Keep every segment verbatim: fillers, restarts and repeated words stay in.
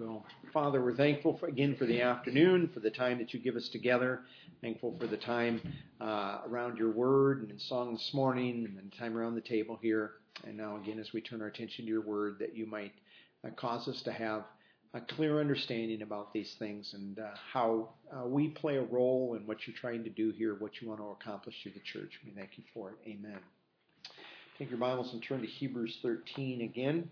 go. Father, we're thankful for, again for the afternoon, for the time that you give us together. Thankful for the time uh, around your word and in song this morning and the time around the table here. And now again, as we turn our attention to your word, that you might uh, cause us to have a clear understanding about these things and uh, how uh, we play a role in what you're trying to do here, what you want to accomplish through the church. We thank you for it. Amen. Take your Bibles and turn to Hebrews thirteen again.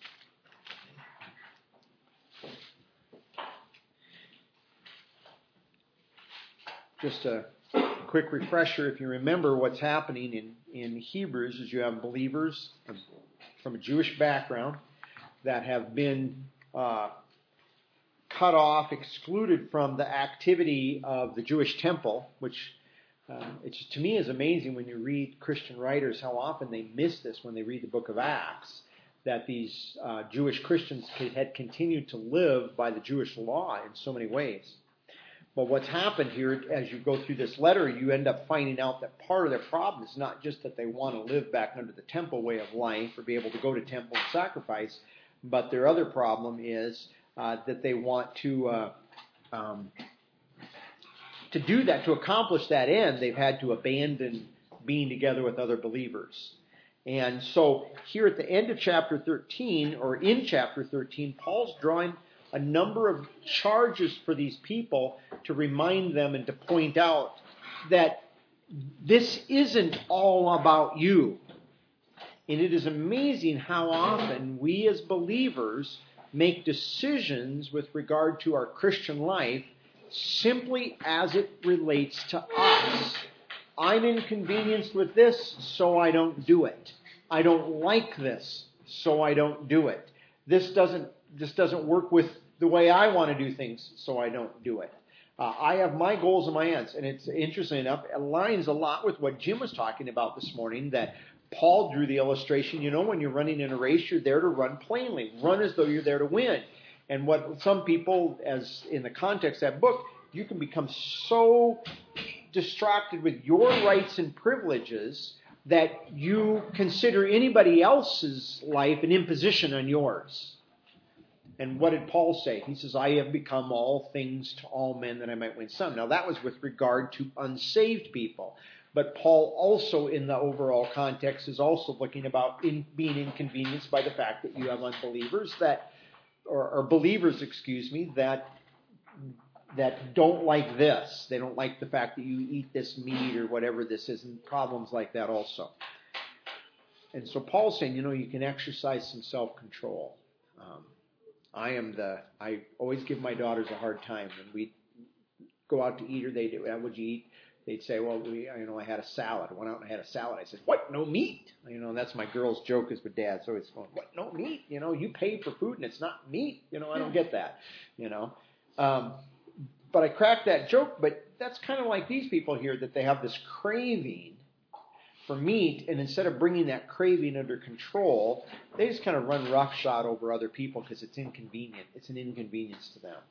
Just a quick refresher, if you remember what's happening in, in Hebrews, is you have believers from a Jewish background that have been uh, cut off, excluded from the activity of the Jewish temple, which uh, it's, to me is amazing when you read Christian writers how often they miss this when they read the book of Acts, that these uh, Jewish Christians had continued to live by the Jewish law in so many ways. But what's happened here, as you go through this letter, you end up finding out that part of their problem is not just that they want to live back under the temple way of life or be able to go to temple and sacrifice, but their other problem is uh, that they want to uh, um, to do that, to accomplish that end, they've had to abandon being together with other believers. And so here at the end of chapter thirteen, or in chapter thirteen, Paul's drawing a number of charges for these people to remind them and to point out that this isn't all about you. And it is amazing how often we as believers make decisions with regard to our Christian life simply as it relates to us. I'm inconvenienced with this, so I don't do it. I don't like this, so I don't do it. This doesn't, this doesn't work with the way I want to do things, so I don't do it. Uh, I have my goals and my ends, and it's interesting enough, it aligns a lot with what Jim was talking about this morning, that Paul drew the illustration, you know, when you're running in a race, you're there to run plainly. Run as though you're there to win. And what some people, as in the context of that book, you can become so distracted with your rights and privileges that you consider anybody else's life an imposition on yours. And what did Paul say? He says, I have become all things to all men that I might win some. Now that was with regard to unsaved people. But Paul also in the overall context is also looking about in being inconvenienced by the fact that you have unbelievers that, or, or believers, excuse me, that that don't like this. They don't like the fact that you eat this meat or whatever this is, and problems like that also. And so Paul's saying, you know, you can exercise some self-control. Um, I am the, I always give my daughters a hard time. When we go out to eat or they do, what would you eat? They'd say, well, we, you know, I had a salad. I went out and I had a salad. I said, what? No meat? You know, that's my girl's joke is with dad. So it's going, what? No meat? You know, you pay for food and it's not meat. You know, I don't get that, you know. Um, but I cracked that joke, but that's kind of like these people here, that they have this craving for meat, and instead of bringing that craving under control, they just kind of run roughshod over other people because it's inconvenient. It's an inconvenience to them.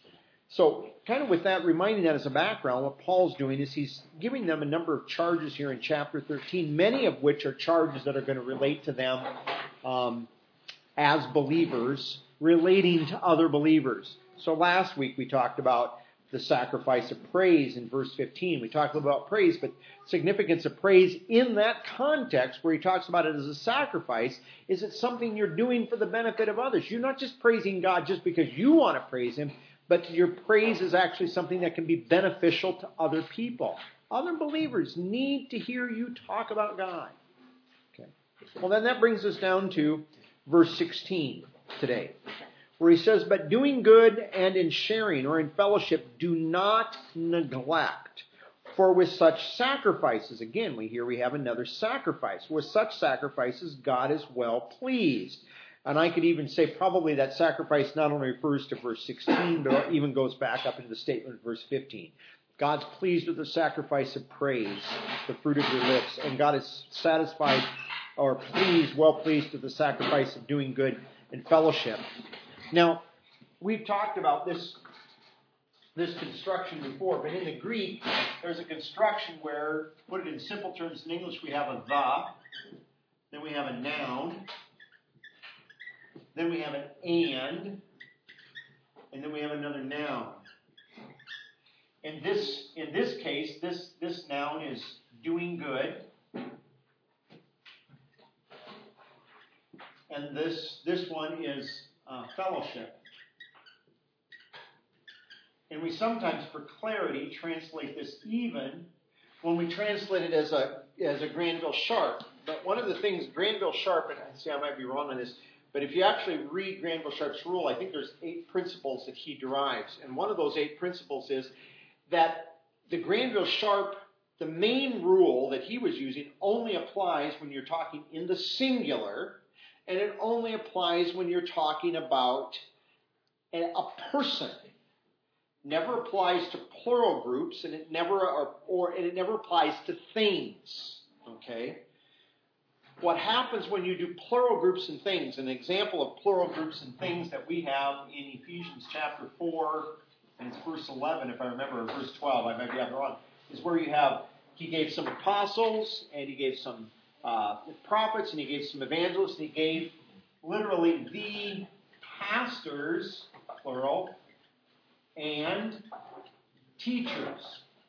So kind of with that, reminding that as a background, what Paul's doing is he's giving them a number of charges here in chapter thirteen, many of which are charges that are going to relate to them um, as believers, relating to other believers. So last week we talked about the sacrifice of praise in verse fifteen. We talked about praise, but significance of praise in that context where he talks about it as a sacrifice, is it something you're doing for the benefit of others? You're not just praising God just because you want to praise him, but your praise is actually something that can be beneficial to other people. Other believers need to hear you talk about God. Okay. Well, then that brings us down to verse sixteen today, where he says, but doing good and in sharing or in fellowship, do not neglect. For with such sacrifices, again, we here we have another sacrifice. With such sacrifices, God is well pleased. And I could even say probably that sacrifice not only refers to verse sixteen, but even goes back up into the statement of verse fifteen. God's pleased with the sacrifice of praise, the fruit of your lips. And God is satisfied or pleased, well pleased with the sacrifice of doing good and fellowship. Now, we've talked about this, this construction before, but in the Greek, there's a construction where, put it in simple terms, in English we have a the, then we have a noun, then we have an and, and then we have another noun. In this, in this case, this, this noun is doing good. And this, this one is uh, fellowship. And we sometimes, for clarity, translate this even when we translate it as a as a Granville Sharp. But one of the things, Granville Sharp, and I see I might be wrong on this, but if you actually read Granville Sharp's rule, I think there's eight principles that he derives. And one of those eight principles is that the Granville Sharp, the main rule that he was using, only applies when you're talking in the singular, and it only applies when you're talking about a, a person. Never applies to plural groups, and it never or, or and it never applies to things. Okay? What happens when you do plural groups and things? An example of plural groups and things that we have in Ephesians chapter four, and it's verse eleven, if I remember, or verse twelve, I might be wrong, is where you have, he gave some apostles, and he gave some uh, prophets, and he gave some evangelists, and he gave literally the pastors, plural, and teachers.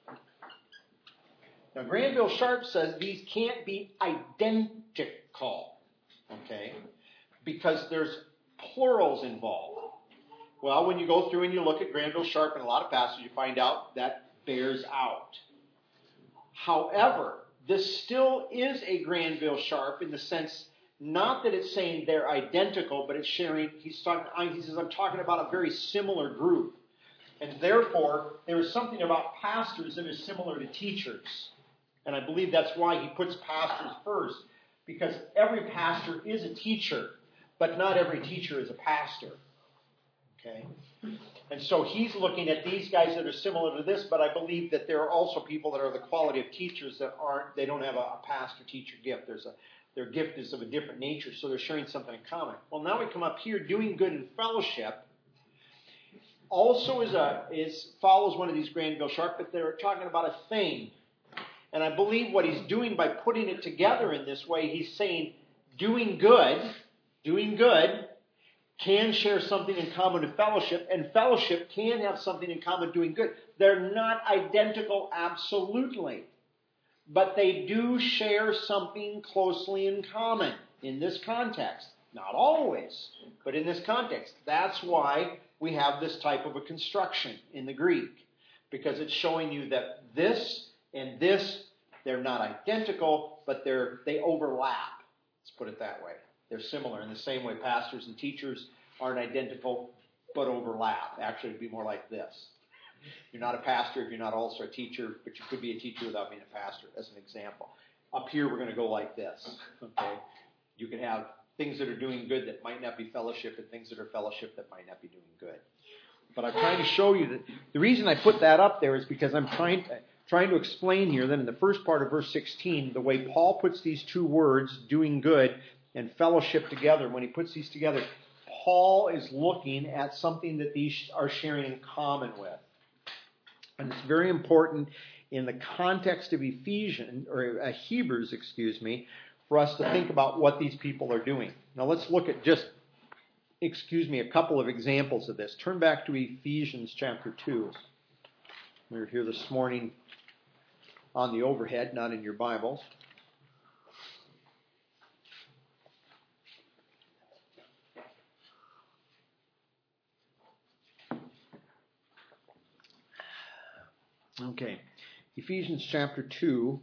Now, Granville Sharp says these can't be identical, okay, because there's plurals involved. Well, when you go through and you look at Granville Sharp and a lot of passages, you find out that bears out. However, this still is a Granville Sharp in the sense, not that it's saying they're identical, but it's sharing, he's talking, he says, I'm talking about a very similar group. And therefore, there is something about pastors that is similar to teachers. And I believe that's why he puts pastors first, because every pastor is a teacher, but not every teacher is a pastor. Okay? And so he's looking at these guys that are similar to this, but I believe that there are also people that are the quality of teachers that aren't, they don't have a, a pastor-teacher gift. There's a, their gift is of a different nature, so they're sharing something in common. Well, now we come up here, doing good in fellowship. Also is a is follows one of these Granville Sharp, but they're talking about a thing. And I believe what he's doing by putting it together in this way, he's saying doing good, doing good can share something in common with fellowship, and fellowship can have something in common with doing good. They're not identical absolutely, but they do share something closely in common in this context. Not always, but in this context. That's why we have this type of a construction in the Greek, because it's showing you that this and this, they're not identical, but they're they overlap. Let's put it that way. They're similar in the same way pastors and teachers aren't identical, but overlap. Actually, it'd be more like this. You're not a pastor if you're not also a teacher, but you could be a teacher without being a pastor, as an example. Up here, we're going to go like this. Okay, you can have things that are doing good that might not be fellowship, and things that are fellowship that might not be doing good. But I'm trying to show you that the reason I put that up there is because I'm trying to, trying to explain here that in the first part of verse sixteen, the way Paul puts these two words, doing good and fellowship together, when he puts these together, Paul is looking at something that these are sharing in common with. And it's very important in the context of Ephesians, or uh, Hebrews, excuse me, for us to think about what these people are doing. Now let's look at just, excuse me, a couple of examples of this. Turn back to Ephesians chapter two. We were here this morning on the overhead, not in your Bibles. Okay, Ephesians chapter two.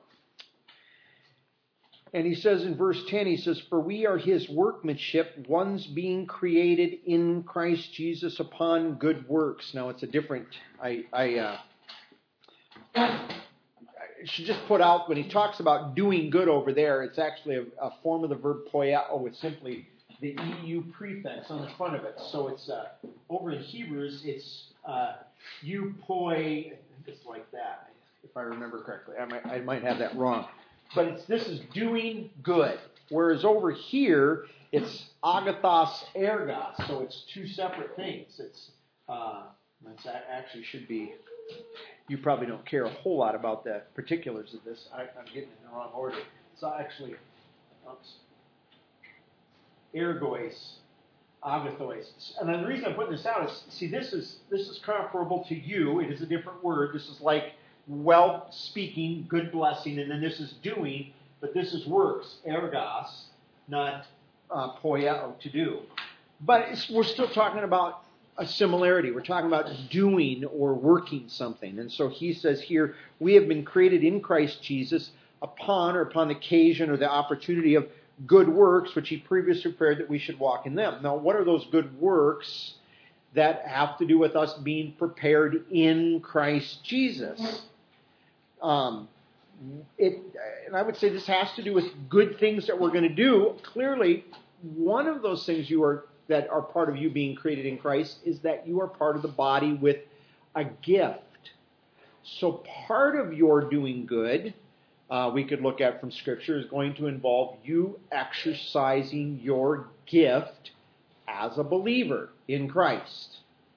And he says in verse ten, he says, for we are his workmanship, ones being created in Christ Jesus upon good works. Now it's a different, I, I, uh, I should just put out, when he talks about doing good over there, it's actually a, a form of the verb poiao with simply the E U prefix on the front of it. So it's, uh, over in Hebrews, it's uh, eupoi, it's like that, if I remember correctly. I might, I might have that wrong. But it's, this is doing good. Whereas over here, it's agathos ergos. So it's two separate things. It's, uh, it's actually should be, you probably don't care a whole lot about the particulars of this. I, I'm getting it in the wrong order. It's actually, oops, ergois Agathois. And then the reason I'm putting this out is, see, this is this is comparable to you. It is a different word. This is like well speaking, good blessing, and then this is doing, but this is works, ergos, not uh, poieo, to do. But it's, we're still talking about a similarity. We're talking about doing or working something. And so he says here, we have been created in Christ Jesus upon or upon the occasion or the opportunity of good works, which he previously prepared that we should walk in them. Now, what are those good works that have to do with us being prepared in Christ Jesus? Um, it, and I would say this has to do with good things that we're going to do. Clearly, one of those things you are that are part of you being created in Christ is that you are part of the body with a gift. So part of your doing good, uh, we could look at from Scripture, is going to involve you exercising your gift as a believer in Christ.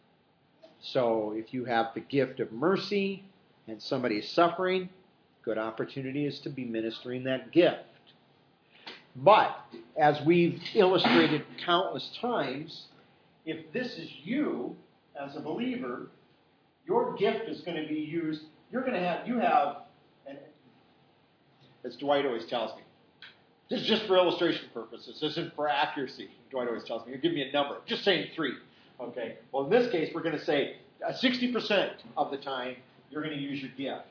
So if you have the gift of mercy and somebody is suffering, good opportunity is to be ministering that gift. But, as we've illustrated countless times, if this is you as a believer, your gift is going to be used. You're going to have, you have, and as Dwight always tells me, this is just for illustration purposes. This isn't for accuracy. Dwight always tells me, you give me a number. Just saying three. Okay. Well, in this case, we're going to say uh, sixty percent of the time, you're going to use your gift.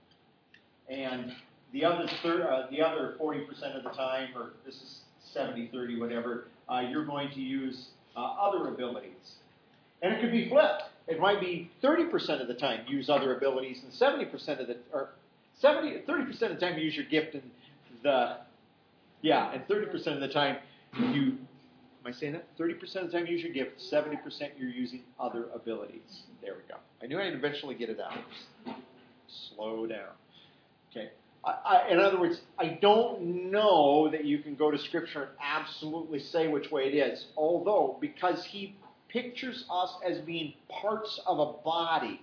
And the other thir- uh, the other forty percent of the time, or this is seventy thirty, whatever, uh, you're going to use uh, other abilities. And it could be flipped. It might be thirty percent of the time use other abilities, and seventy percent of the, or seventy, thirty percent of the time you use your gift, and the, yeah, and thirty percent of the time you, am I saying that? thirty percent of the time you use your gift, seventy percent you're using other abilities. There we go. I knew I'd eventually get it out. Slow down. Okay. I, I, in other words, I don't know that you can go to Scripture and absolutely say which way it is. Although, because he pictures us as being parts of a body,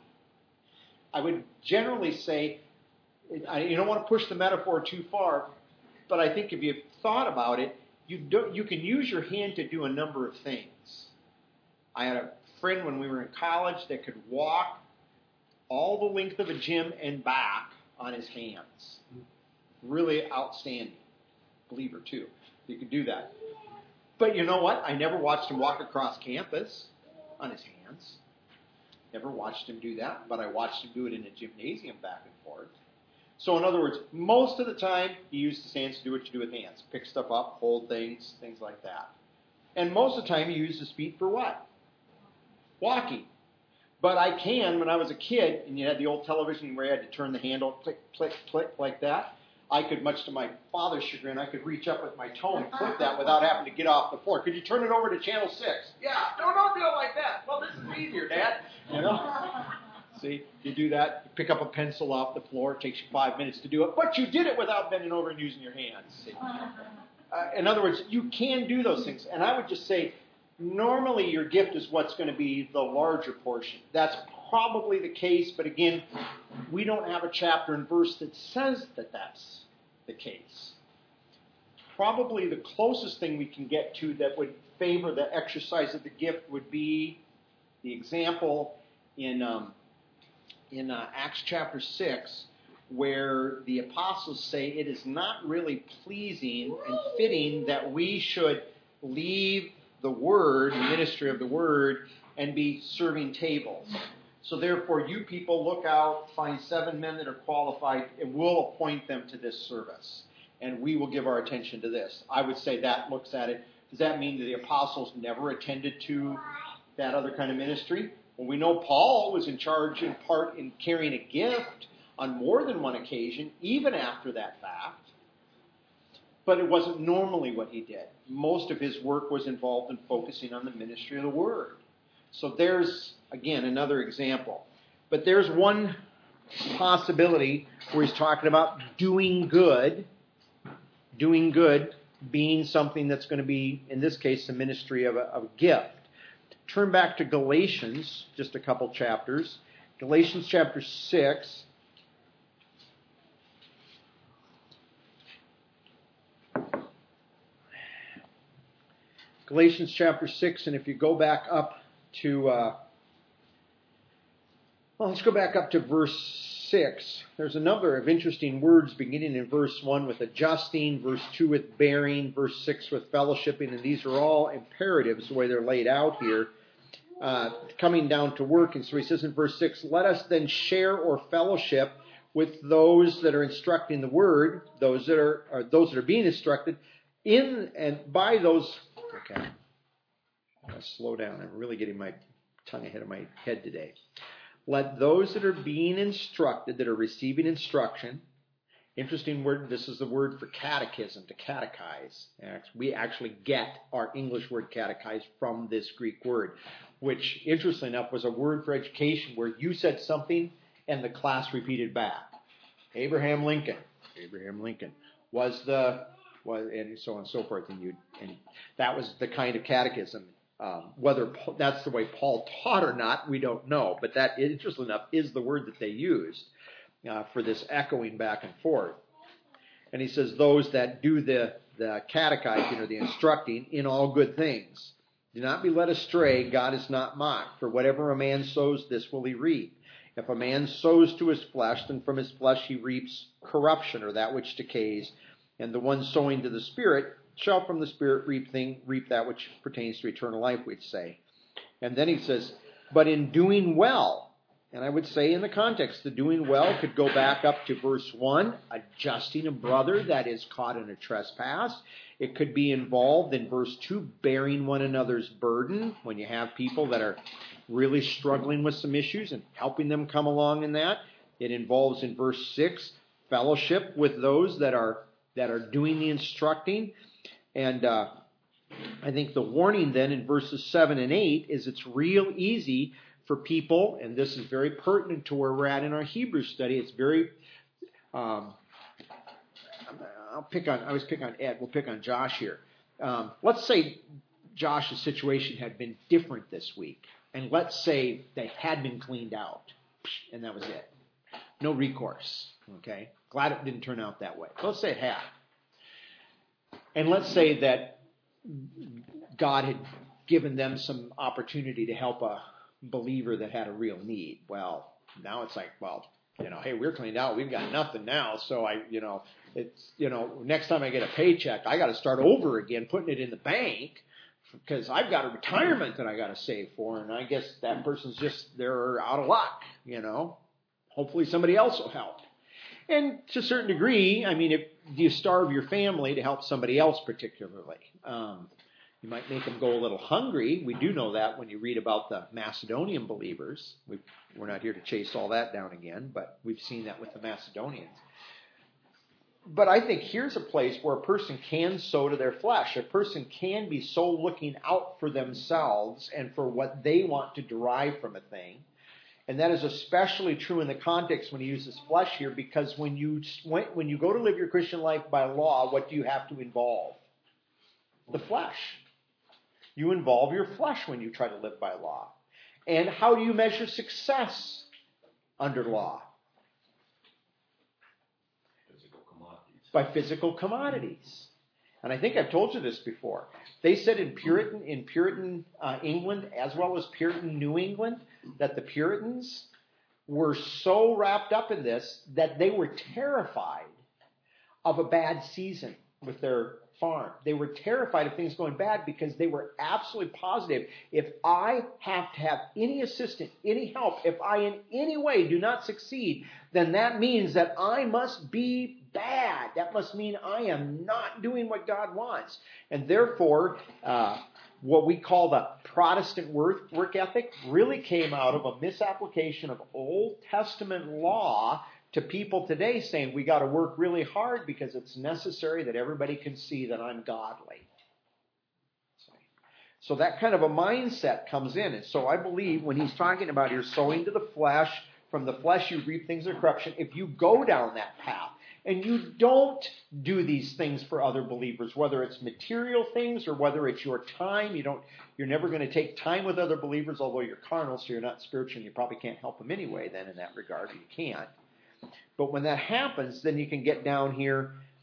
I would generally say, I, you don't want to push the metaphor too far, but I think if you've thought about it, you, do, you can use your hand to do a number of things. I had a friend when we were in college that could walk all the length of a gym and back on his hands. Really outstanding. Believer, too. You could do that. But you know what? I never watched him walk across campus on his hands. Never watched him do that, but I watched him do it in a gymnasium back and forth. So in other words, most of the time, he used his hands to do what you do with hands. Pick stuff up, hold things, things like that. And most of the time, he used his feet for what? Walking. But I can, when I was a kid, and you had the old television where you had to turn the handle, click, click, click, like that, I could, much to my father's chagrin, I could reach up with my toe and click that without having to get off the floor. Could you turn it over to channel six? Yeah, no, don't do it like that. Well, this is easier, Dad. You know? See, you do that, you pick up a pencil off the floor, it takes you five minutes to do it, but you did it without bending over and using your hands. See? Uh, in other words, you can do those things. And I would just say, normally your gift is what's going to be the larger portion. That's probably the case, but again, we don't have a chapter and verse that says that that's the case. Probably the closest thing we can get to that would favor the exercise of the gift would be the example in um, in uh, Acts chapter six, where the apostles say it is not really pleasing and fitting that we should leave the word, the ministry of the word, and be serving tables. So therefore, you people look out, find seven men that are qualified, and we'll appoint them to this service. And we will give our attention to this. I would say that looks at it. Does that mean that the apostles never attended to that other kind of ministry? Well, we know Paul was in charge in part in carrying a gift on more than one occasion, even after that fact. But it wasn't normally what he did. Most of his work was involved in focusing on the ministry of the word. So there's, again, another example. But there's one possibility where he's talking about doing good, doing good being something that's going to be, in this case, the ministry of a, of a gift. Turn back to Galatians, just a couple chapters. Galatians chapter six. Galatians chapter six, and if you go back up to, uh, well, let's go back up to verse six. There's a number of interesting words beginning in verse one with adjusting, verse two with bearing, verse six with fellowshipping, and these are all imperatives the way they're laid out here, uh, coming down to work. And so he says in verse six, let us then share or fellowship with those that are instructing the word, those that are, are those that are being instructed, in and by those. Okay, I'm going to slow down. I'm really getting my tongue ahead of my head today. Let those that are being instructed, that are receiving instruction, interesting word, this is the word for catechism, to catechize. We actually get our English word catechize from this Greek word, which, interestingly enough, was a word for education where you said something and the class repeated back. Abraham Lincoln, Abraham Lincoln was the, was, and so on and so forth, and you, and that was the kind of catechism. Um, whether that's the way Paul taught or not, we don't know. But that, interestingly enough, is the word that they used uh, for this echoing back and forth. And he says, those that do the, the catechizing or the instructing in all good things. Do not be led astray. God is not mocked. For whatever a man sows, this will he reap. If a man sows to his flesh, then from his flesh he reaps corruption, or that which decays. And the one sowing to the Spirit shall from the Spirit reap thing, reap that which pertains to eternal life, we'd say. And then he says, but in doing well, and I would say in the context, the doing well could go back up to verse one, adjusting a brother that is caught in a trespass. It could be involved in verse two, bearing one another's burden, when you have people that are really struggling with some issues and helping them come along in that. It involves in verse six, fellowship with those that are that are doing the instructing. And uh, I think the warning then in verses seven and eight is it's real easy for people, and this is very pertinent to where we're at in our Hebrew study. It's very, um, I'll pick on, I always pick on Ed, we'll pick on Josh here. Um, let's say Josh's situation had been different this week, and let's say they had been cleaned out, and that was it. No recourse, okay? Glad it didn't turn out that way. So let's say it had. And let's say that God had given them some opportunity to help a believer that had a real need. Well, now it's like, well, you know, hey, we're cleaned out. We've got nothing now. So I, you know, it's, you know, next time I get a paycheck, I got to start over again, putting it in the bank because I've got a retirement that I got to save for. And I guess that person's just, they're out of luck, you know. Hopefully somebody else will help. And to a certain degree, I mean, if you starve your family to help somebody else particularly, um, you might make them go a little hungry. We do know that when you read about the Macedonian believers. We've, we're not here to chase all that down again, but we've seen that with the Macedonians. But I think here's a place where a person can sow to their flesh. A person can be so looking out for themselves and for what they want to derive from a thing. And that is especially true in the context when he uses flesh here, because when you when you go to live your Christian life by law, what do you have to involve? The flesh. You involve your flesh when you try to live by law. And how do you measure success under law? Physical commodities. By physical commodities. And I think I've told you this before. They said in Puritan in Puritan uh, England, as well as Puritan New England, that the Puritans were so wrapped up in this that they were terrified of a bad season with their farm. They were terrified of things going bad because they were absolutely positive, if I have to have any assistance, any help, if I in any way do not succeed, then that means that I must be bad. That must mean I am not doing what God wants. And therefore, uh, what we call the Protestant work, work ethic really came out of a misapplication of Old Testament law to people today, saying we got to work really hard because it's necessary that everybody can see that I'm godly. So that kind of a mindset comes in. And so I believe when he's talking about here sowing to the flesh, from the flesh you reap things of corruption, if you go down that path, and you don't do these things for other believers, whether it's material things or whether it's your time. You don't, you're never going to take time with other believers, although you're carnal, so you're not spiritual, and you probably can't help them anyway then in that regard. You can't. But when that happens, then you can get down here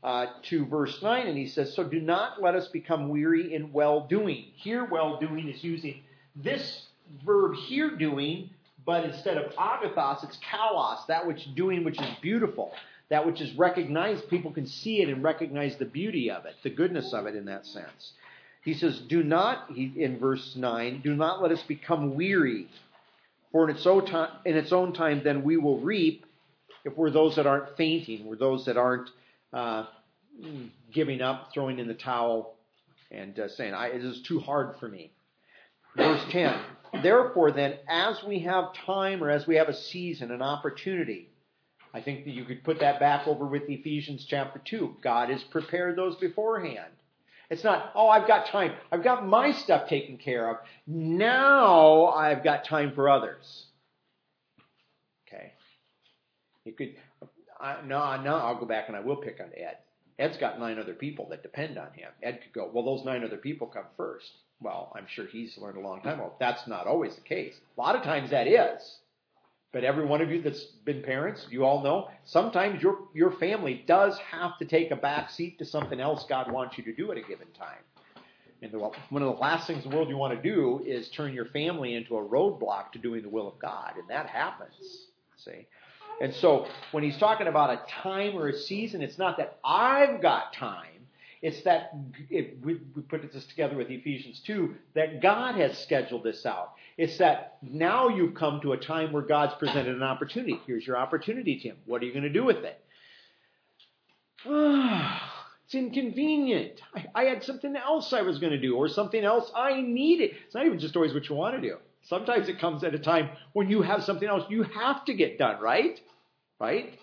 uh, to verse nine, and he says, so do not let us become weary in well-doing. Here, well-doing is using this verb here, doing, but instead of agathos, it's kalos, that which doing which is beautiful, that which is recognized. People can see it and recognize the beauty of it, the goodness of it in that sense. He says, do not, he, in verse nine, do not let us become weary, for in its own time, in its own time then we will reap, if we're those that aren't fainting, we're those that aren't uh, giving up, throwing in the towel, and uh, saying, I, it is too hard for me. Verse ten, therefore then, as we have time, or as we have a season, an opportunity, I think that you could put that back over with Ephesians chapter two. God has prepared those beforehand. It's not, oh, I've got time. I've got my stuff taken care of. Now I've got time for others. Okay. You could, I, no, no, I'll go back and I will pick on Ed. Ed's got nine other people that depend on him. Ed could go, well, those nine other people come first. Well, I'm sure he's learned a long time ago. That's not always the case. A lot of times that is. But every one of you that's been parents, you all know, sometimes your, your family does have to take a back seat to something else God wants you to do at a given time. And the, one of the last things in the world you want to do is turn your family into a roadblock to doing the will of God. And that happens, see. And so when he's talking about a time or a season, it's not that I've got time. It's that, it, we, we put this together with Ephesians two, that God has scheduled this out. It's that now you've come to a time where God's presented an opportunity. Here's your opportunity, Tim. What are you going to do with it? Ah, it's inconvenient. I, I had something else I was going to do, or something else I needed. It's not even just always what you want to do. Sometimes it comes at a time when you have something else you have to get done, right? Right?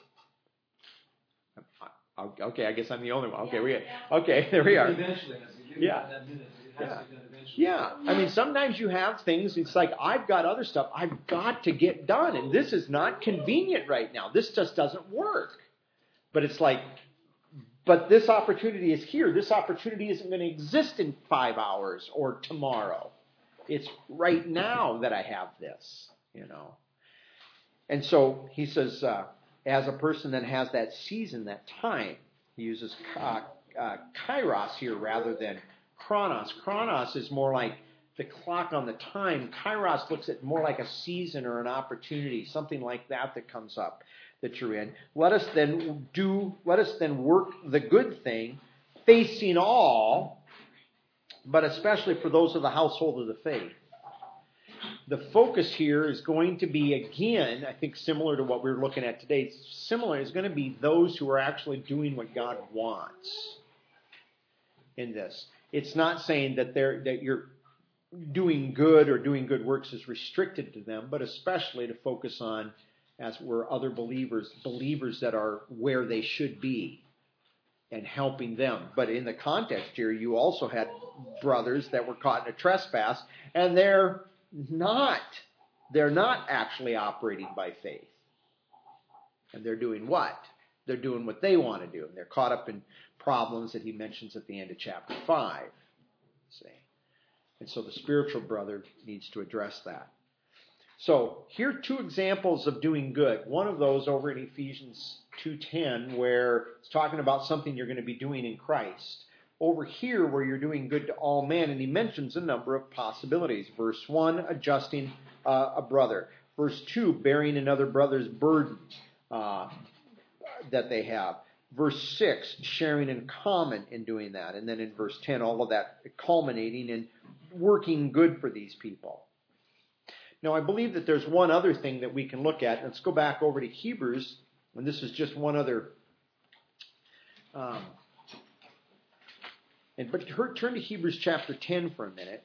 Okay, I guess I'm the only one. Okay, we okay, there we are. Eventually, as you do yeah. that minute, it has yeah. to be done eventually. Yeah. I mean, sometimes you have things, it's like, I've got other stuff I've got to get done, and this is not convenient right now. This just doesn't work. But it's like, but this opportunity is here. This opportunity isn't going to exist in five hours or tomorrow. It's right now that I have this, you know. And so he says, uh, as a person that has that season, that time, he uses uh, uh, kairos here rather than chronos. Chronos is more like the clock on the time. Kairos looks at more like a season or an opportunity, something like that that comes up that you're in. Let us then do, let us then work the good thing, facing all, but especially for those of the household of the faith. The focus here is going to be, again, I think similar to what we were looking at today, similar is going to be those who are actually doing what God wants in this. It's not saying that they're that you're doing good or doing good works is restricted to them, but especially to focus on, as we're other believers, believers that are where they should be and helping them. But in the context here, you also had brothers that were caught in a trespass, and they're not, they're not actually operating by faith. And they're doing what? They're doing what they want to do. And they're caught up in problems that he mentions at the end of chapter five. See? And so the spiritual brother needs to address that. So here are two examples of doing good. One of those over in Ephesians two ten, where it's talking about something you're going to be doing in Christ. Over here, where you're doing good to all men, and he mentions a number of possibilities. Verse one, adjusting uh, a brother. Verse two, bearing another brother's burden uh, that they have. Verse six, sharing in common in doing that. And then in verse ten, all of that culminating in working good for these people. Now, I believe that there's one other thing that we can look at. Let's go back over to Hebrews, and this is just one other... Um, And, but turn to Hebrews chapter ten for a minute.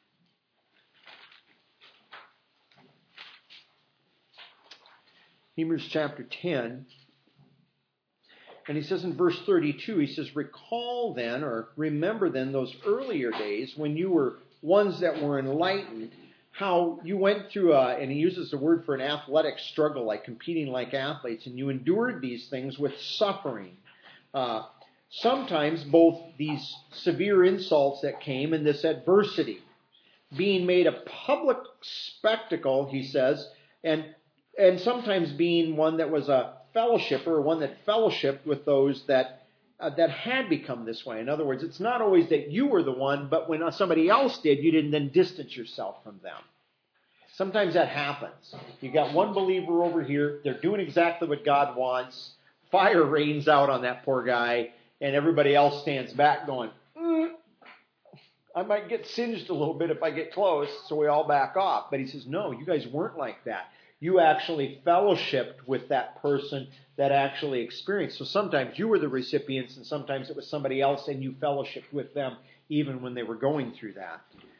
Hebrews chapter ten. And he says in verse thirty-two, he says, recall then, or remember then, those earlier days when you were ones that were enlightened, how you went through a, and he uses the word for an athletic struggle, like competing like athletes, and you endured these things with suffering. Uh, Sometimes both these severe insults that came and this adversity, being made a public spectacle, he says, and and sometimes being one that was a fellowshipper, or one that fellowshipped with those that uh, that had become this way. In other words, it's not always that you were the one, but when somebody else did, you didn't then distance yourself from them. Sometimes that happens. You got one believer over here, they're doing exactly what God wants. Fire rains out on that poor guy, and everybody else stands back going, mm, I might get singed a little bit if I get close, so we all back off. But he says, no, you guys weren't like that. You actually fellowshipped with that person that actually experienced. So sometimes you were the recipients, and sometimes it was somebody else, and you fellowshipped with them even when they were going through that.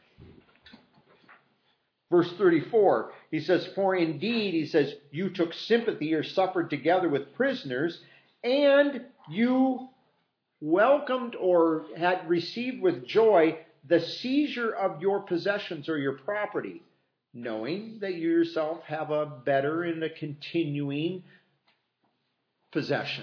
Verse thirty-four, he says, for indeed, he says, you took sympathy or suffered together with prisoners, and you welcomed or had received with joy the seizure of your possessions or your property, knowing that you yourself have a better and a continuing possession.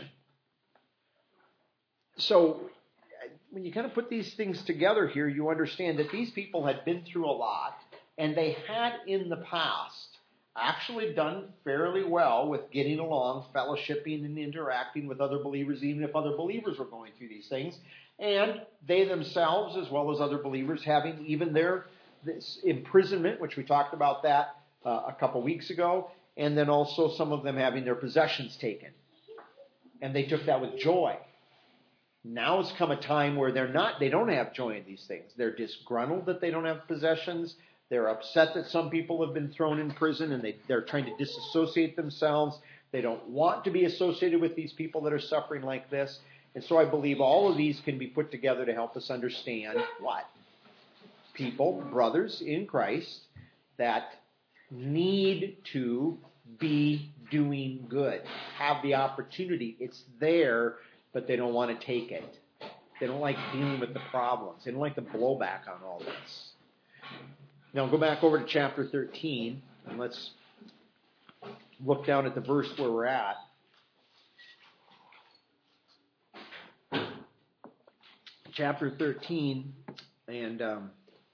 So when you kind of put these things together here, you understand that these people had been through a lot, and they had in the past actually done fairly well with getting along, fellowshipping and interacting with other believers, even if other believers were going through these things. And they themselves, as well as other believers, having even their this imprisonment, which we talked about that uh, a couple weeks ago, and then also some of them having their possessions taken. And they took that with joy. Now has come a time where they're not, they don't have joy in these things. They're disgruntled that they don't have possessions. They're upset that some people have been thrown in prison, and they, they're trying to disassociate themselves. They don't want to be associated with these people that are suffering like this. And so I believe all of these can be put together to help us understand what? People, brothers in Christ, that need to be doing good, have the opportunity. It's there, but they don't want to take it. They don't like dealing with the problems. They don't like the blowback on all this. Now go back over to chapter thirteen, and let's look down at the verse where we're at. Chapter thirteen, and um,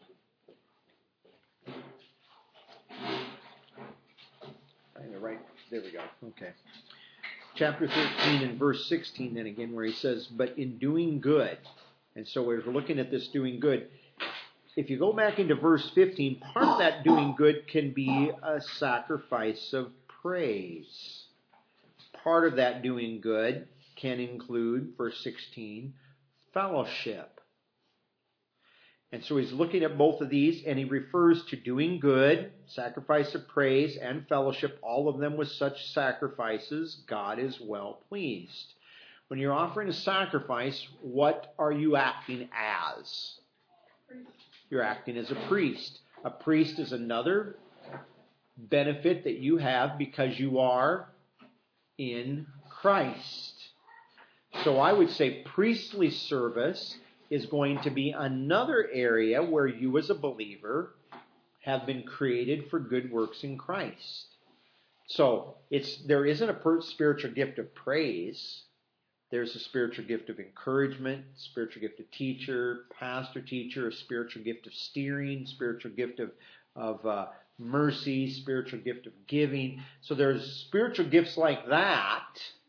right there we go. Okay. Chapter thirteen and verse sixteen, then again, where he says, but in doing good. And so we're looking at this doing good. If you go back into verse fifteen, part of that doing good can be a sacrifice of praise. Part of that doing good can include, verse sixteen, fellowship. And so he's looking at both of these, and he refers to doing good, sacrifice of praise, and fellowship, all of them with such sacrifices, God is well pleased. When you're offering a sacrifice, what are you acting as? You're acting as a priest. A priest is another benefit that you have because you are in Christ. So I would say priestly service is going to be another area where you as a believer have been created for good works in Christ. So it's there isn't a spiritual gift of praise. There's a spiritual gift of encouragement, spiritual gift of teacher, pastor, teacher, a spiritual gift of steering, spiritual gift of, of uh, mercy, spiritual gift of giving. So there's spiritual gifts like that.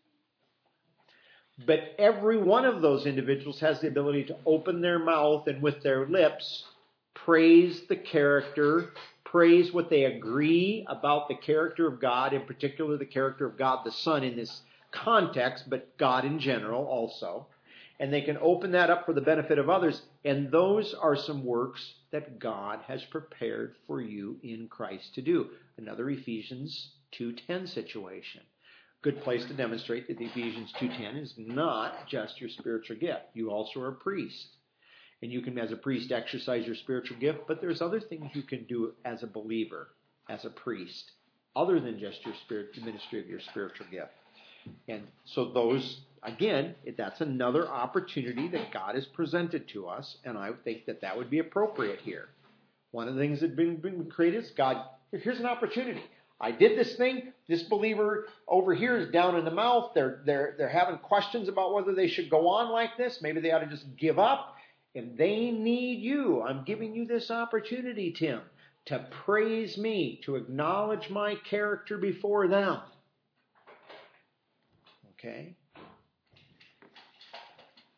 But every one of those individuals has the ability to open their mouth and with their lips praise the character, praise what they agree about the character of God, in particular the character of God the Son in this context, but God in general also. And they can open that up for the benefit of others. And those are some works that God has prepared for you in Christ to do. Another Ephesians two ten situation. Good place to demonstrate that the Ephesians two ten is not just your spiritual gift. You also are a priest. And you can, as a priest, exercise your spiritual gift, but there's other things you can do as a believer, as a priest, other than just your spirit, the ministry of your spiritual gift. And so those, again, that's another opportunity that God has presented to us, and I think that that would be appropriate here. One of the things that has been, been created is God, here's an opportunity. I did this thing. This believer over here is down in the mouth. They're, they're, they're having questions about whether they should go on like this. Maybe they ought to just give up. And they need you. I'm giving you this opportunity, Tim, to praise me, to acknowledge my character before them. Okay?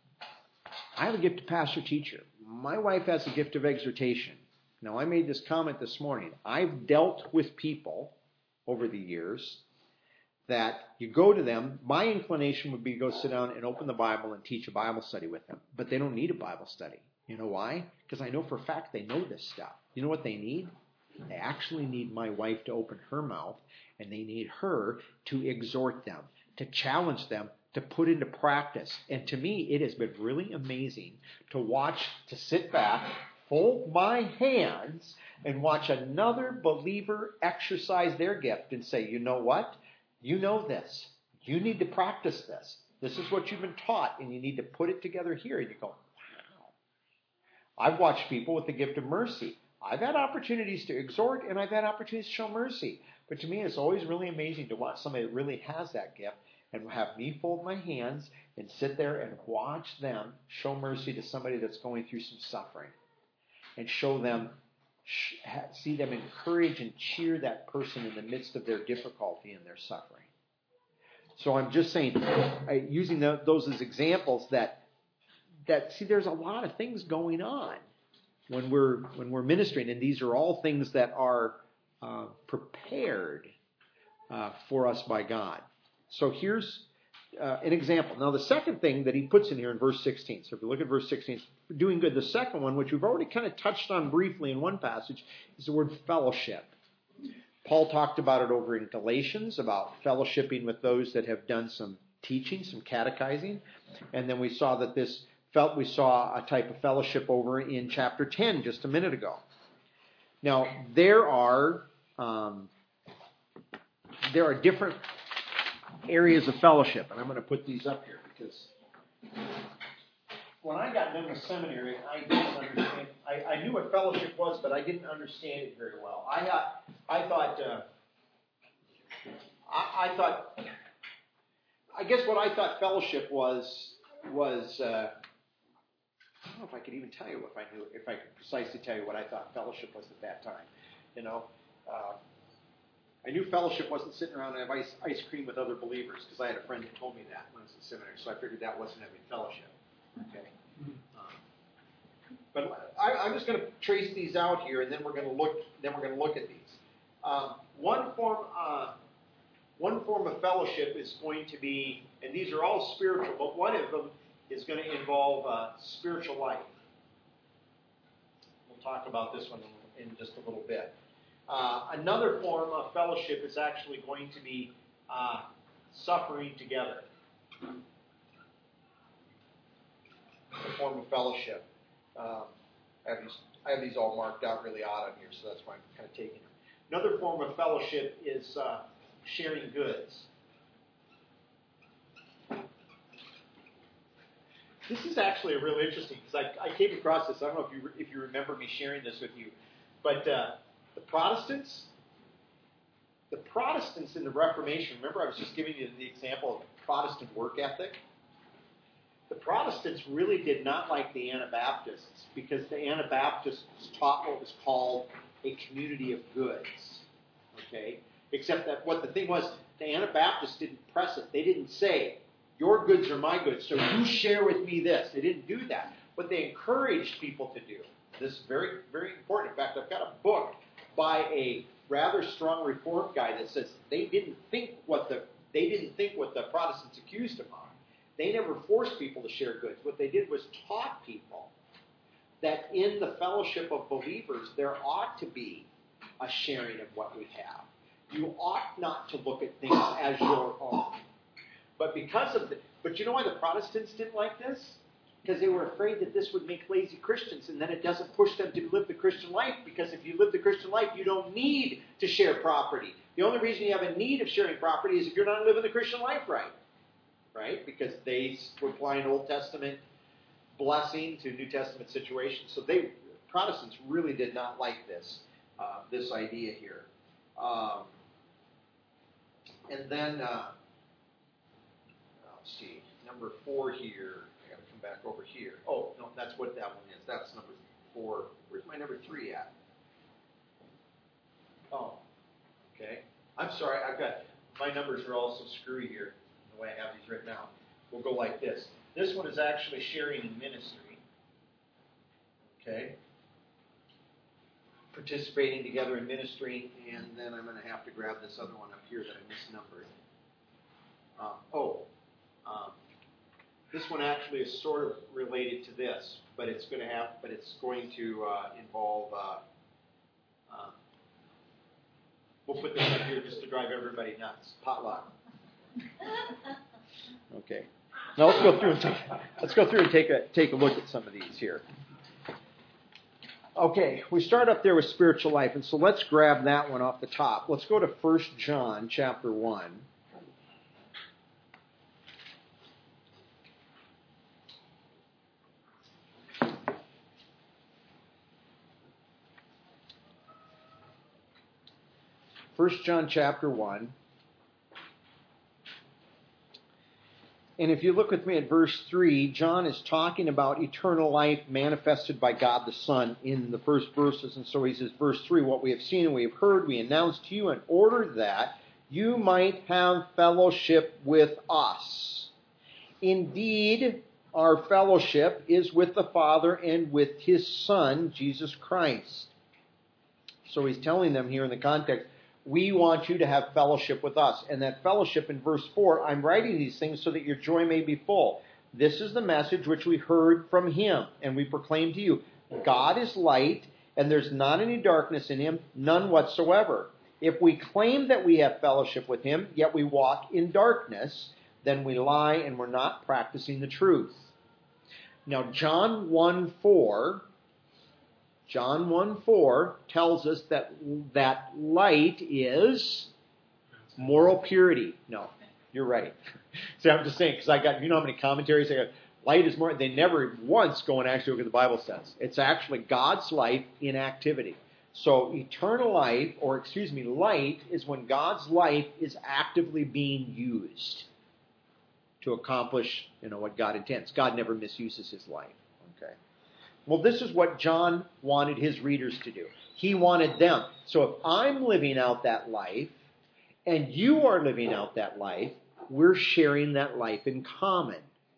I have a gift of pastor teacher. My wife has a gift of exhortation. Now, I made this comment this morning. I've dealt with people over the years that you go to them. My inclination would be to go sit down and open the Bible and teach a Bible study with them. But they don't need a Bible study. You know why? Because I know for a fact they know this stuff. You know what they need? They actually need my wife to open her mouth, and they need her to exhort them, to challenge them, to put into practice. And to me, it has been really amazing to watch, to sit back, fold my hands, and watch another believer exercise their gift and say, you know what? You know this. You need to practice this. This is what you've been taught, and you need to put it together here. And you go, wow. I've watched people with the gift of mercy. I've had opportunities to exhort, and I've had opportunities to show mercy. But to me, it's always really amazing to watch somebody that really has that gift and have me fold my hands and sit there and watch them show mercy to somebody that's going through some suffering, and show them, see them encourage and cheer that person in the midst of their difficulty and their suffering. So I'm just saying, using those as examples that, that see, there's a lot of things going on when we're when we're ministering, and these are all things that are uh, prepared uh, for us by God. So here's uh, an example. Now, the second thing that he puts in here in verse sixteen, so if you look at verse sixteen, it's doing good. The second one, which we've already kind of touched on briefly in one passage, is the word fellowship. Paul talked about it over in Galatians, about fellowshipping with those that have done some teaching, some catechizing. And then we saw that this felt we saw a type of fellowship over in chapter ten just a minute ago. Now, there are um, there are different areas of fellowship, and I'm going to put these up here because when I got done with seminary, I didn't understand. I, I knew what fellowship was, but I didn't understand it very well. I uh, I thought uh, I, I thought I guess what I thought fellowship was was. Uh, I don't know if I could even tell you if I knew if I could precisely tell you what I thought fellowship was at that time. You know, uh, I knew fellowship wasn't sitting around and have ice, ice cream with other believers because I had a friend who told me that when I was in seminary. So I figured that wasn't having fellowship. Okay, um, but I, I'm just going to trace these out here, and then we're going to look. Then we're going to look at these. Um, one form, uh, one form of fellowship is going to be, and these are all spiritual, but one of them is going to involve uh, spiritual life. We'll talk about this one in, in just a little bit. Uh, another form of fellowship is actually going to be uh, suffering together. A form of fellowship. Um, I, have these, I have these all marked out really odd on here, so that's why I'm kind of taking them. Another form of fellowship is uh, sharing goods. This is actually a real interesting, because I, I came across this. I don't know if you if you remember me sharing this with you, but uh, the Protestants, the Protestants in the Reformation. Remember, I was just giving you the example of Protestant work ethic. The Protestants really did not like the Anabaptists because the Anabaptists taught what was called a community of goods. Okay, except that what the thing was, the Anabaptists didn't press it. They didn't say, your goods are my goods, so you share with me this. They didn't do that. What they encouraged people to do, this is very, very important. In fact, I've got a book by a rather strong Reformed guy that says they didn't think what the they didn't think what the Protestants accused them of. They never forced people to share goods. What they did was taught people that in the fellowship of believers, there ought to be a sharing of what we have. You ought not to look at things as your own. But because of the, but you know why the Protestants didn't like this? Because they were afraid that this would make lazy Christians, and then it doesn't push them to live the Christian life, because if you live the Christian life, you don't need to share property. The only reason you have a need of sharing property is if you're not living the Christian life right. Right? Because they were applying Old Testament blessing to New Testament situations. So they, Protestants really did not like this, uh, this idea here. Um, and then, uh, let's see, number four here. I got to come back over here. Oh, no, that's what that one is. That's number four. Where's my number three at? Oh, okay. I'm sorry. I've got, my numbers are all so screwy here, the way I have these written out. will go like this. This one is actually sharing in ministry. Okay? Participating together in ministry, and then I'm going to have to grab this other one up here that I misnumbered. Um, oh, um, this one actually is sort of related to this, but it's going to have, but it's going to uh, involve. Uh, uh, we'll put this up here just to drive everybody nuts. Potluck. Okay. Now let's go through and take, let's go through and take a take a look at some of these here. Okay, we start up there with spiritual life, and so let's grab that one off the top. Let's go to First John chapter one. First John chapter one. And if you look with me at verse three, John is talking about eternal life manifested by God the Son in the first verses. And so he says, verse three, what we have seen and we have heard, we announce to you in order that you might have fellowship with us. Indeed, our fellowship is with the Father and with his Son, Jesus Christ. So he's telling them here in the context, we want you to have fellowship with us. And that fellowship in verse four, I'm writing these things so that your joy may be full. This is the message which we heard from him, and we proclaim to you. God is light, and there's not any darkness in him, none whatsoever. If we claim that we have fellowship with him, yet we walk in darkness, then we lie and we're not practicing the truth. Now, John one four... John one four tells us that that light is moral purity. No, you're right. See, I'm just saying, because I got, you know how many commentaries I got, light is more, they never once go and actually look at the Bible says. It's actually God's life in activity. So eternal life, or excuse me, light is when God's life is actively being used to accomplish, you know, what God intends. God never misuses his life. Okay. Well, this is what John wanted his readers to do. He wanted them. So if I'm living out that life, and you are living out that life, we're sharing that life in common.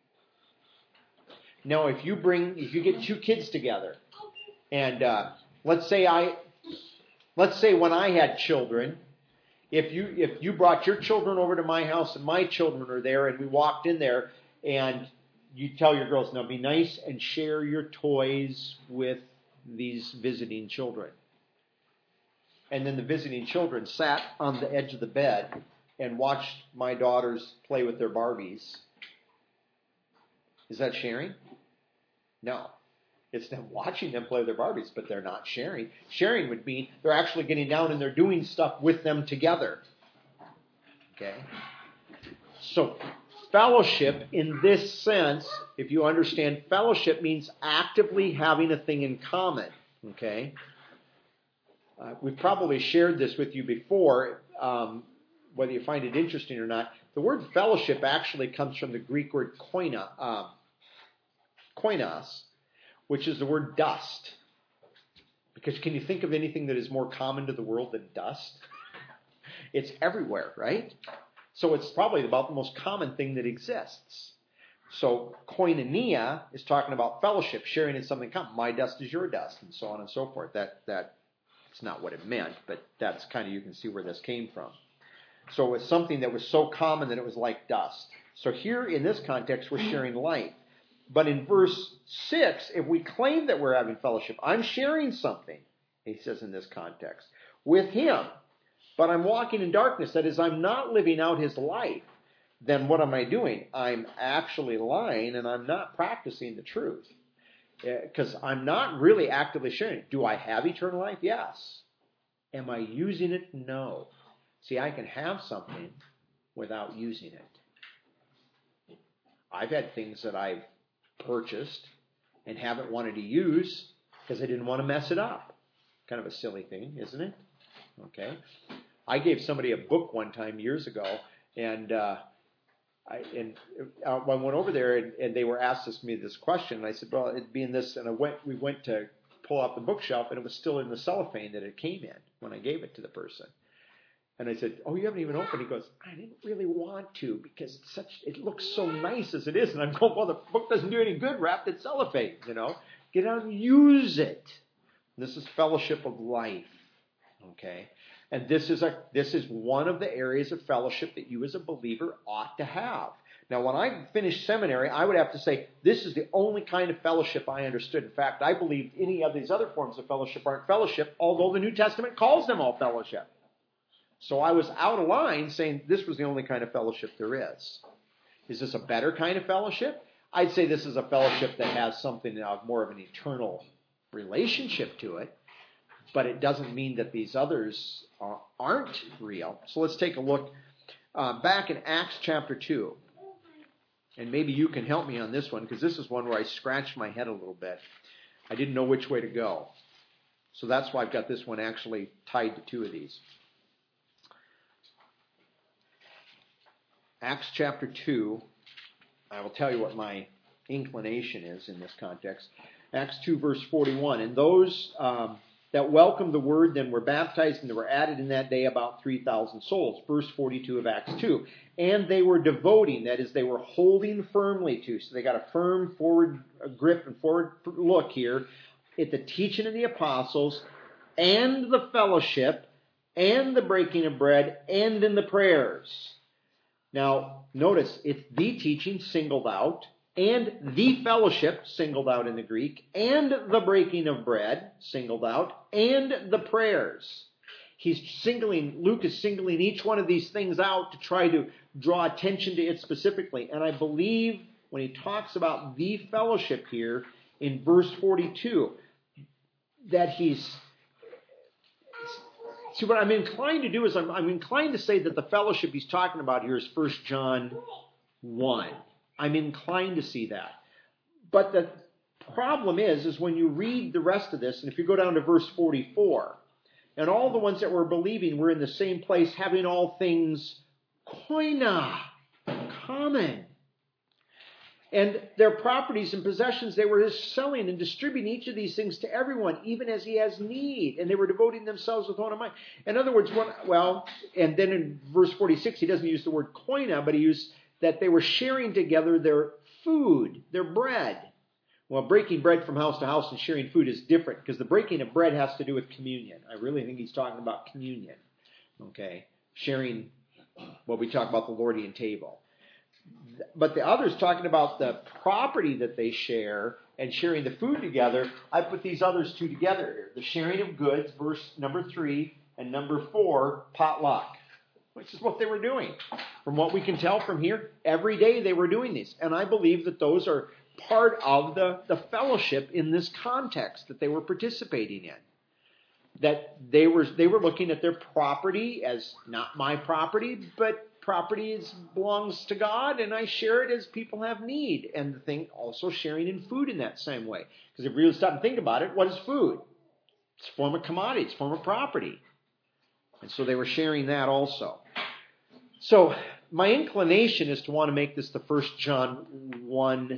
Now, if you bring, if you get two kids together, and uh, let's say I, let's say when I had children, if you if you brought your children over to my house and my children are there, and we walked in there, and you tell your girls, now be nice and share your toys with these visiting children. And then the visiting children sat on the edge of the bed and watched my daughters play with their Barbies. Is that sharing? No. It's them watching them play with their Barbies, but they're not sharing. Sharing would mean they're actually getting down and they're doing stuff with them together. Okay? So, fellowship, in this sense, if you understand, fellowship means actively having a thing in common. Okay? Uh, we've probably shared this with you before, um, whether you find it interesting or not. The word fellowship actually comes from the Greek word koina, uh, koinos, which is the word dust. Because can you think of anything that is more common to the world than dust? It's everywhere, right? So it's probably about the most common thing that exists. So koinonia is talking about fellowship, sharing in something common. My dust is your dust, and so on and so forth. That that it's not what it meant, but that's kind of, you can see where this came from. So it was something that was so common that it was like dust. So here in this context, we're sharing light. But in verse six, if we claim that we're having fellowship, I'm sharing something, he says in this context, with him. But I'm walking in darkness. That is, I'm not living out his life. Then what am I doing? I'm actually lying and I'm not practicing the truth. Because I'm not really actively sharing it. Do I have eternal life? Yes. Am I using it? No. See, I can have something without using it. I've had things that I've purchased and haven't wanted to use because I didn't want to mess it up. Kind of a silly thing, isn't it? Okay. I gave somebody a book one time years ago, and uh, I, and uh, I went over there, and, and they were asked me this question, and I said, well, it'd be in this, and I went, we went to pull out the bookshelf, and it was still in the cellophane that it came in when I gave it to the person. And I said, oh, you haven't even opened. He goes, I didn't really want to because it's such, it looks so nice as it is. And I'm going, well, the book doesn't do any good wrapped in cellophane, you know. Get out and use it. And this is fellowship of life, okay? And this is a this is one of the areas of fellowship that you as a believer ought to have. Now, when I finished seminary, I would have to say, this is the only kind of fellowship I understood. In fact, I believed any of these other forms of fellowship aren't fellowship, although the New Testament calls them all fellowship. So I was out of line saying this was the only kind of fellowship there is. Is this a better kind of fellowship? I'd say this is a fellowship that has something of more of an eternal relationship to it, but it doesn't mean that these others are, aren't real. So let's take a look uh, back in Acts chapter two. And maybe you can help me on this one, because this is one where I scratched my head a little bit. I didn't know which way to go. So that's why I've got this one actually tied to two of these. Acts chapter two, I will tell you what my inclination is in this context. Acts two, verse forty-one. And those um, that welcomed the word then were baptized, and there were added in that day about three thousand souls. Verse forty-two of Acts two. And they were devoting, that is, they were holding firmly to. So they got a firm forward grip and forward look here at the teaching of the apostles and the fellowship and the breaking of bread and in the prayers. Now, notice, it's the teaching singled out, and the fellowship singled out in the Greek, and the breaking of bread singled out, and the prayers. He's singling, Luke is singling each one of these things out to try to draw attention to it specifically. And I believe when he talks about the fellowship here in verse forty-two, that he's... See, what I'm inclined to do is I'm, I'm inclined to say that the fellowship he's talking about here is First John one. I'm inclined to see that. But the problem is, is when you read the rest of this, and if you go down to verse forty-four, and all the ones that were believing were in the same place, having all things koina, common. And their properties and possessions they were just selling and distributing each of these things to everyone, even as he has need. And they were devoting themselves with one mind. In other words, one, well, and then in verse forty-six, he doesn't use the word koina, but he used that they were sharing together their food, their bread. Well, breaking bread from house to house and sharing food is different, because the breaking of bread has to do with communion. I really think he's talking about communion. Okay? Sharing what we talk about the Lordian table. But the others talking about the property that they share and sharing the food together, I put these others two together here. The sharing of goods, verse number three, and number four, potluck, which is what they were doing. From what we can tell from here, every day they were doing these. And I believe that those are part of the, the fellowship in this context that they were participating in. That they were they were looking at their property as not my property, but property is, belongs to God, and I share it as people have need. And the thing also sharing in food in that same way. Because if you really stop and think about it, what is food? It's a form of commodity. It's a form of property. And so they were sharing that also. So my inclination is to want to make this the First John one,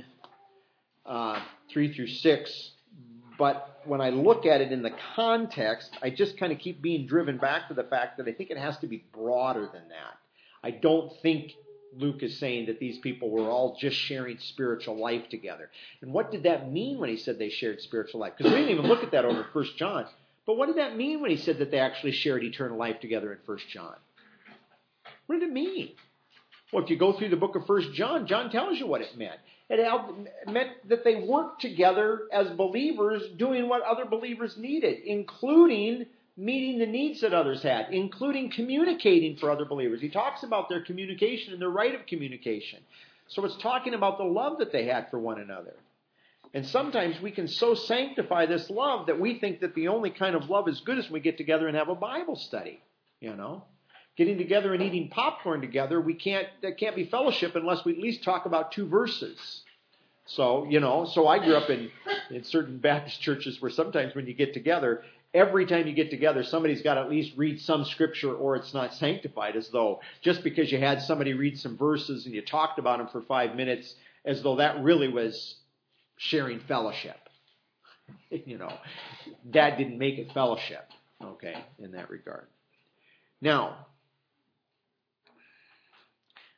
uh, three through six. But when I look at it in the context, I just kind of keep being driven back to the fact that I think it has to be broader than that. I don't think Luke is saying that these people were all just sharing spiritual life together. And what did that mean when he said they shared spiritual life? Because we didn't even look at that over First John. But what did that mean when he said that they actually shared eternal life together in First John? What did it mean? Well, if you go through the book of First John, John tells you what it meant. It meant that they worked together as believers doing what other believers needed, including meeting the needs that others had, including communicating for other believers. He talks about their communication and their right of communication. So it's talking about the love that they had for one another. And sometimes we can so sanctify this love that we think that the only kind of love is good is when we get together and have a Bible study, you know. Getting together and eating popcorn together, we can't, that can't be fellowship unless we at least talk about two verses. So, you know, so I grew up in, in certain Baptist churches where sometimes when you get together, every time you get together, somebody's got to at least read some scripture or it's not sanctified, as though just because you had somebody read some verses and you talked about them for five minutes, as though that really was sharing fellowship. You know, that didn't make it fellowship, okay, in that regard. Now,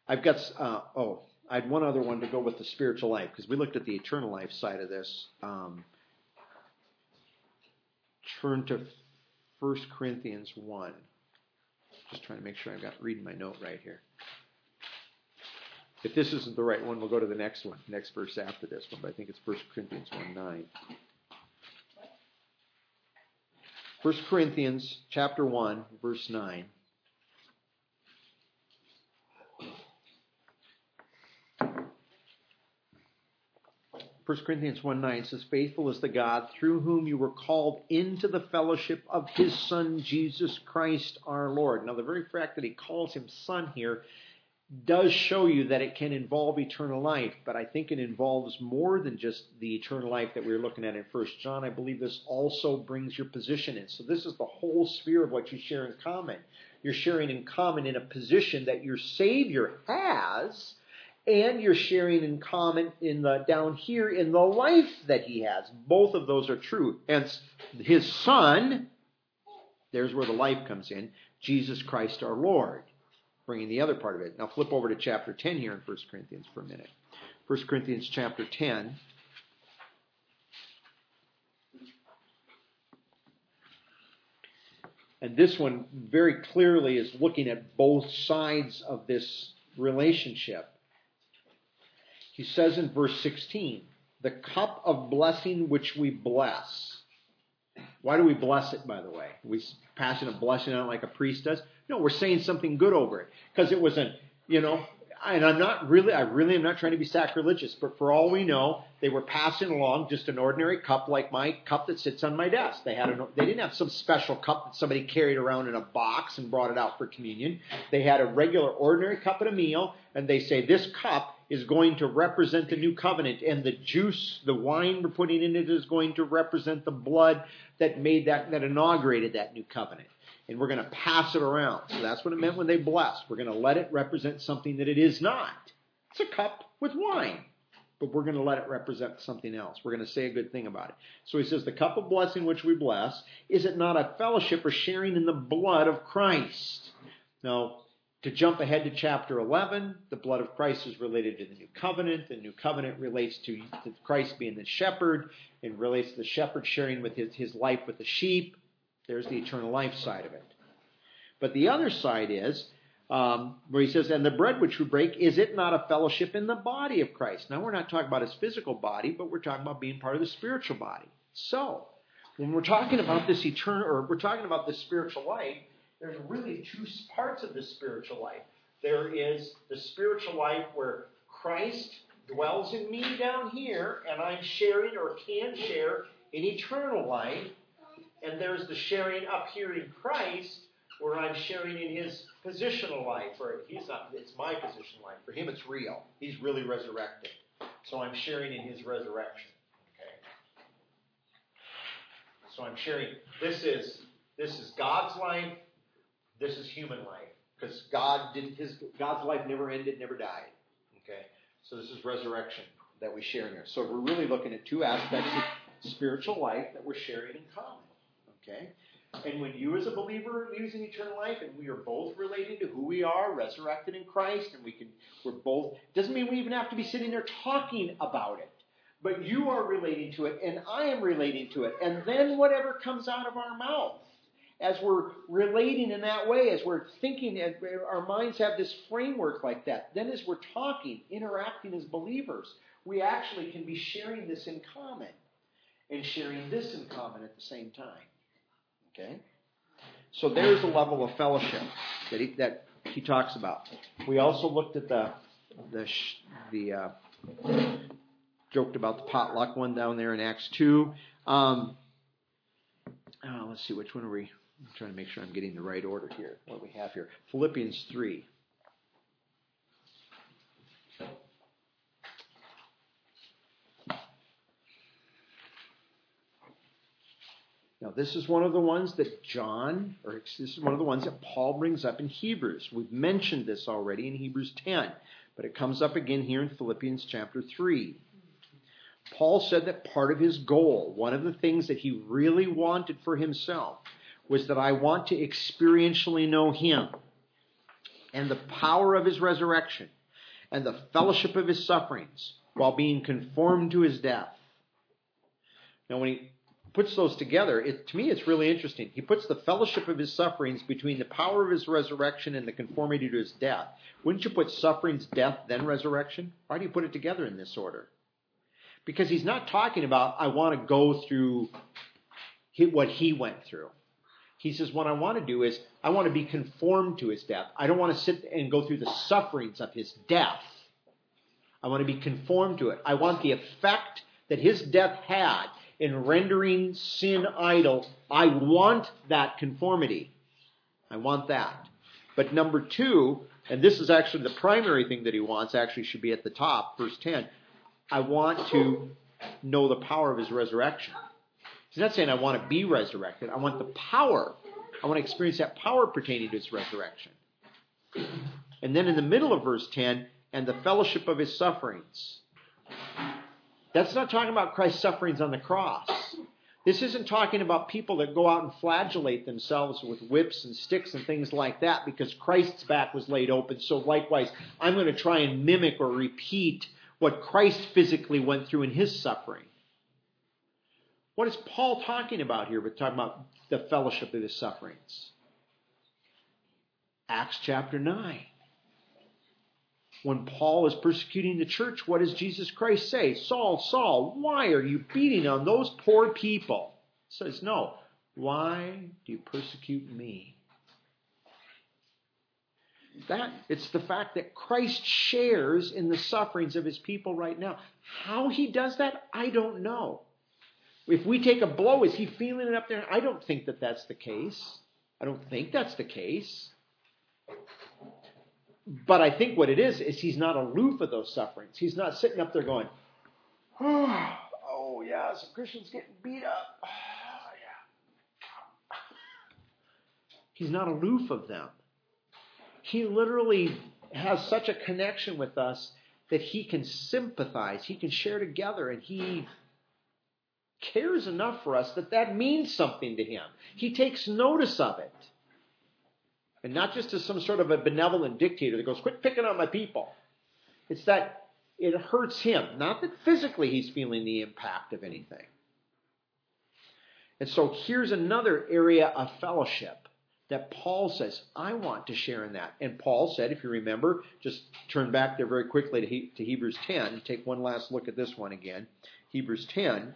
I've got, uh, oh, I had one other one to go with the spiritual life, because we looked at the eternal life side of this. Um, turn to First Corinthians one. Just trying to make sure I've got reading my note right here. If this isn't the right one, we'll go to the next one, next verse after this one, but I think it's First Corinthians one nine. First Corinthians chapter one, verse nine. First Corinthians one nine says, faithful is the God through whom you were called into the fellowship of his Son, Jesus Christ our Lord. Now, the very fact that he calls him Son here does show you that it can involve eternal life, but I think it involves more than just the eternal life that we were looking at in First John. I believe this also brings your position in. So this is the whole sphere of what you share in common. You're sharing in common in a position that your Savior has, and you're sharing in common in the down here in the life that he has. Both of those are true. Hence, his Son, there's where the life comes in, Jesus Christ our Lord, bringing the other part of it. Now flip over to chapter ten here in First Corinthians for a minute. First Corinthians chapter ten. And this one very clearly is looking at both sides of this relationship. He says in verse sixteen, the cup of blessing which we bless. Why do we bless it, by the way? Are we passing a blessing out like a priest does? No, we're saying something good over it. Because it was a, you know, and I'm not really, I really am not trying to be sacrilegious, but for all we know, they were passing along just an ordinary cup like my cup that sits on my desk. They had an, they didn't have some special cup that somebody carried around in a box and brought it out for communion. They had a regular ordinary cup at a meal, and they say this cup is going to represent the new covenant, and the juice, the wine we're putting in it is going to represent the blood that made that, that inaugurated that new covenant. And we're going to pass it around. So that's what it meant when they blessed. We're going to let it represent something that it is not. It's a cup with wine. But we're going to let it represent something else. We're going to say a good thing about it. So he says, the cup of blessing which we bless, is it not a fellowship or sharing in the blood of Christ? Now, to jump ahead to chapter eleven, the blood of Christ is related to the new covenant. The new covenant relates to, to Christ being the shepherd. It relates to the shepherd sharing with his, his life with the sheep. There's the eternal life side of it. But the other side is, um, where he says, and the bread which we break, is it not a fellowship in the body of Christ? Now, we're not talking about his physical body, but we're talking about being part of the spiritual body. So, when we're talking about this eternal, or we're talking about this spiritual life, there's really two parts of this spiritual life. There is the spiritual life where Christ dwells in me down here, and I'm sharing or can share in eternal life. And there's the sharing up here in Christ, where I'm sharing in his positional life. Or he's not, it's my positional life. For him, it's real. He's really resurrected. So I'm sharing in his resurrection. Okay. So I'm sharing. This is this is God's life. This is human life, because God did his God's life never ended, never died. Okay. So this is resurrection that we share in here. So we're really looking at two aspects of spiritual life that we're sharing in common. Okay? And when you as a believer are losing eternal life, and we are both related to who we are, resurrected in Christ, and we can, we're both, doesn't mean we even have to be sitting there talking about it. But you are relating to it, and I am relating to it. And then whatever comes out of our mouth, as we're relating in that way, as we're thinking, as our minds have this framework like that, then as we're talking, interacting as believers, we actually can be sharing this in common and sharing this in common at the same time. Okay? So there's the level of fellowship that he, that he talks about. We also looked at the the the uh, joked about the potluck one down there in Acts two. Um, oh, let's see, which one are we? I'm trying to make sure I'm getting the right order here. What do we have here? Philippians three. Now, this is one of the ones that John, or this is one of the ones that Paul brings up in Hebrews. We've mentioned this already in Hebrews ten, but it comes up again here in Philippians chapter three. Paul said that part of his goal, one of the things that he really wanted for himself, was that I want to experientially know him and the power of his resurrection and the fellowship of his sufferings, while being conformed to his death. Now, when he puts those together, it, to me it's really interesting. He puts the fellowship of his sufferings between the power of his resurrection and the conformity to his death. Wouldn't you put sufferings, death, then resurrection? Why do you put it together in this order? Because he's not talking about, I want to go through what he went through. He says, what I want to do is, I want to be conformed to his death. I don't want to sit and go through the sufferings of his death. I want to be conformed to it. I want the effect that his death had in rendering sin idle. I want that conformity. I want that. But number two, and this is actually the primary thing that he wants, actually should be at the top, verse ten. I want to know the power of his resurrection. He's not saying I want to be resurrected. I want the power. I want to experience that power pertaining to his resurrection. And then in the middle of verse ten, and the fellowship of his sufferings. That's not talking about Christ's sufferings on the cross. This isn't talking about people that go out and flagellate themselves with whips and sticks and things like that because Christ's back was laid open. So likewise, I'm going to try and mimic or repeat what Christ physically went through in his suffering. What is Paul talking about here with talking about the fellowship of his sufferings? Acts chapter nine. When Paul is persecuting the church, what does Jesus Christ say? Saul, Saul, why are you beating on those poor people? He says, no. Why do you persecute me? That it's the fact that Christ shares in the sufferings of his people right now. How he does that, I don't know. If we take a blow, is he feeling it up there? I don't think that that's the case. I don't think that's the case. But I think what it is, is he's not aloof of those sufferings. He's not sitting up there going, oh, oh yeah, some Christians getting beat up. Oh, yeah. He's not aloof of them. He literally has such a connection with us that he can sympathize. He can share together, and he cares enough for us that that means something to him. He takes notice of it. And not just as some sort of a benevolent dictator that goes, quit picking on my people. It's that it hurts him. Not that physically he's feeling the impact of anything. And so here's another area of fellowship that Paul says, I want to share in that. And Paul said, if you remember, just turn back there very quickly to, he, to Hebrews ten. Take one last look at this one again. Hebrews ten.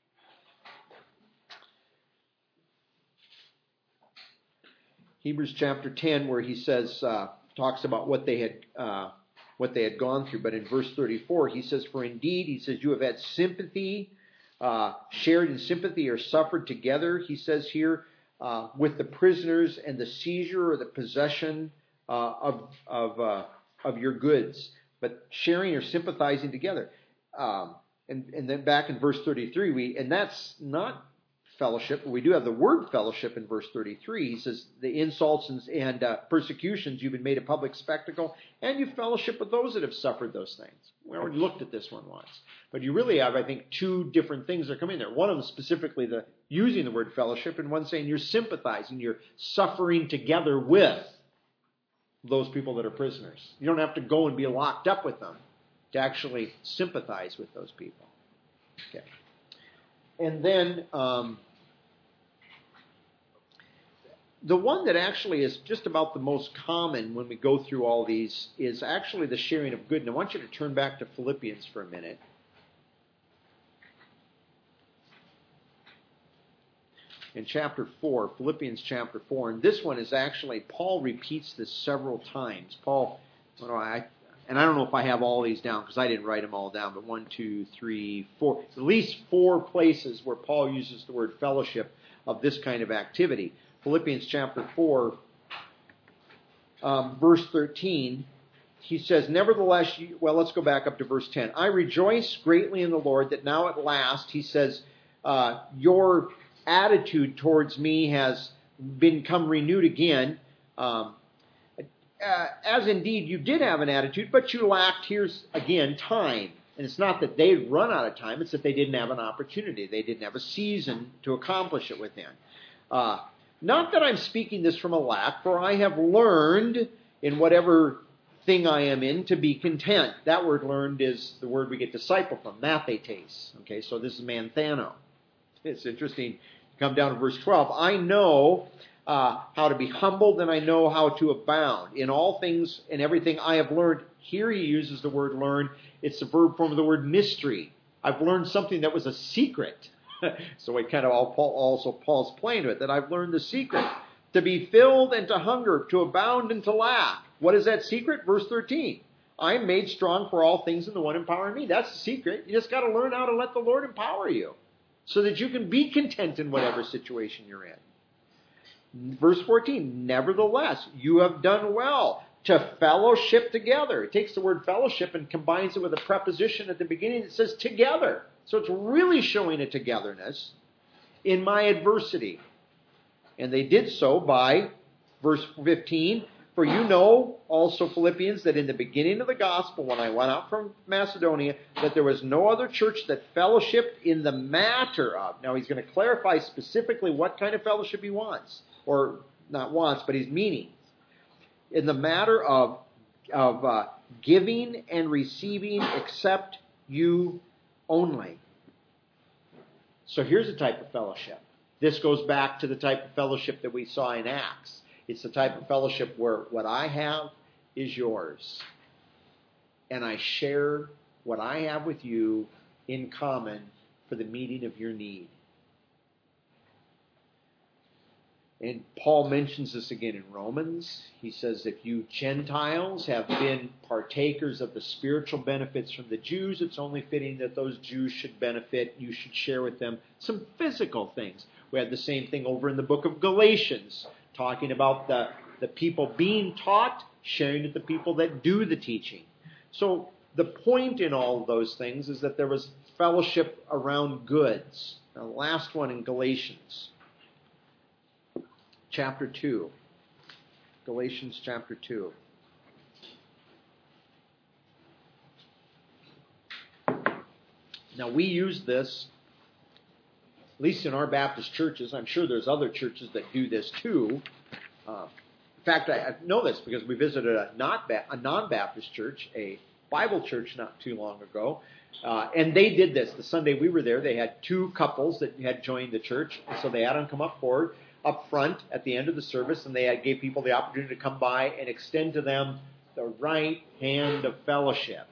Hebrews chapter ten, where he says, uh, talks about what they had, uh, what they had gone through. But in verse thirty-four, he says, for indeed, he says, you have had sympathy, uh, shared in sympathy or suffered together, he says here, uh, with the prisoners and the seizure or the possession uh, of of uh, of your goods, but sharing or sympathizing together. Um, and, and then back in verse thirty-three, we and that's not fellowship. We do have the word fellowship in verse thirty-three. He says, the insults and, and uh, persecutions, you've been made a public spectacle, and you fellowship with those that have suffered those things. We already looked at this one once. But you really have, I think, two different things that come in there. One of them specifically the using the word fellowship, and one saying you're sympathizing, you're suffering together with those people that are prisoners. You don't have to go and be locked up with them to actually sympathize with those people. Okay. And then um, the one that actually is just about the most common when we go through all these is actually the sharing of good. And I want you to turn back to Philippians for a minute. In chapter four, Philippians chapter four, and this one is actually, Paul repeats this several times. Paul, what do I, and I don't know if I have all these down because I didn't write them all down, but one, two, three, four, at least four places where Paul uses the word fellowship of this kind of activity. Philippians chapter four, um, verse thirteen, he says, nevertheless, you, well, let's go back up to verse ten. I rejoice greatly in the Lord that now at last, he says, uh, your attitude towards me has become renewed again, um, uh, as indeed you did have an attitude, but you lacked, here's again, time. And it's not that they had run out of time, it's that they didn't have an opportunity. They didn't have a season to accomplish it within. Uh, not that I'm speaking this from a lack, for I have learned in whatever thing I am in to be content. That word learned is the word we get disciple from, mathetes. Okay, so this is manthano. It's interesting. Come down to verse twelve. I know uh, how to be humbled, and I know how to abound. In all things and everything I have learned. Here he uses the word learn. It's the verb form of the word mystery. I've learned something that was a secret. So it kind of all Paul, also Paul's playing with it, that I've learned the secret. To be filled and to hunger, to abound and to lack. What is that secret? Verse thirteen. I am made strong for all things in the one empowering me. That's the secret. You just got to learn how to let the Lord empower you so that you can be content in whatever situation you're in. Verse fourteen. Nevertheless, you have done well to fellowship together. It takes the word fellowship and combines it with a preposition at the beginning that says together. So it's really showing a togetherness in my adversity. And they did so by, verse fifteen, for you know also, Philippians, that in the beginning of the gospel, when I went out from Macedonia, that there was no other church that fellowshiped in the matter of. Now he's going to clarify specifically what kind of fellowship he wants. Or not wants, but he's meaning. In the matter of, of uh, giving and receiving except you only. So here's a type of fellowship. This goes back to the type of fellowship that we saw in Acts. It's the type of fellowship where what I have is yours. And I share what I have with you in common for the meeting of your need. And Paul mentions this again in Romans. He says, if you Gentiles have been partakers of the spiritual benefits from the Jews, it's only fitting that those Jews should benefit. You should share with them some physical things. We had the same thing over in the book of Galatians, talking about the, the people being taught, sharing with the people that do the teaching. So the point in all of those things is that there was fellowship around goods. Now, the last one in Galatians. Chapter two. Galatians chapter two. Now we use this, at least in our Baptist churches. I'm sure there's other churches that do this too. Uh, in fact, I, I know this because we visited a, not ba- a non-Baptist church, a Bible church not too long ago. Uh, and they did this. The Sunday we were there, they had two couples that had joined the church. And so they had them come up forward, up front at the end of the service, and they had, gave people the opportunity to come by and extend to them the right hand of fellowship.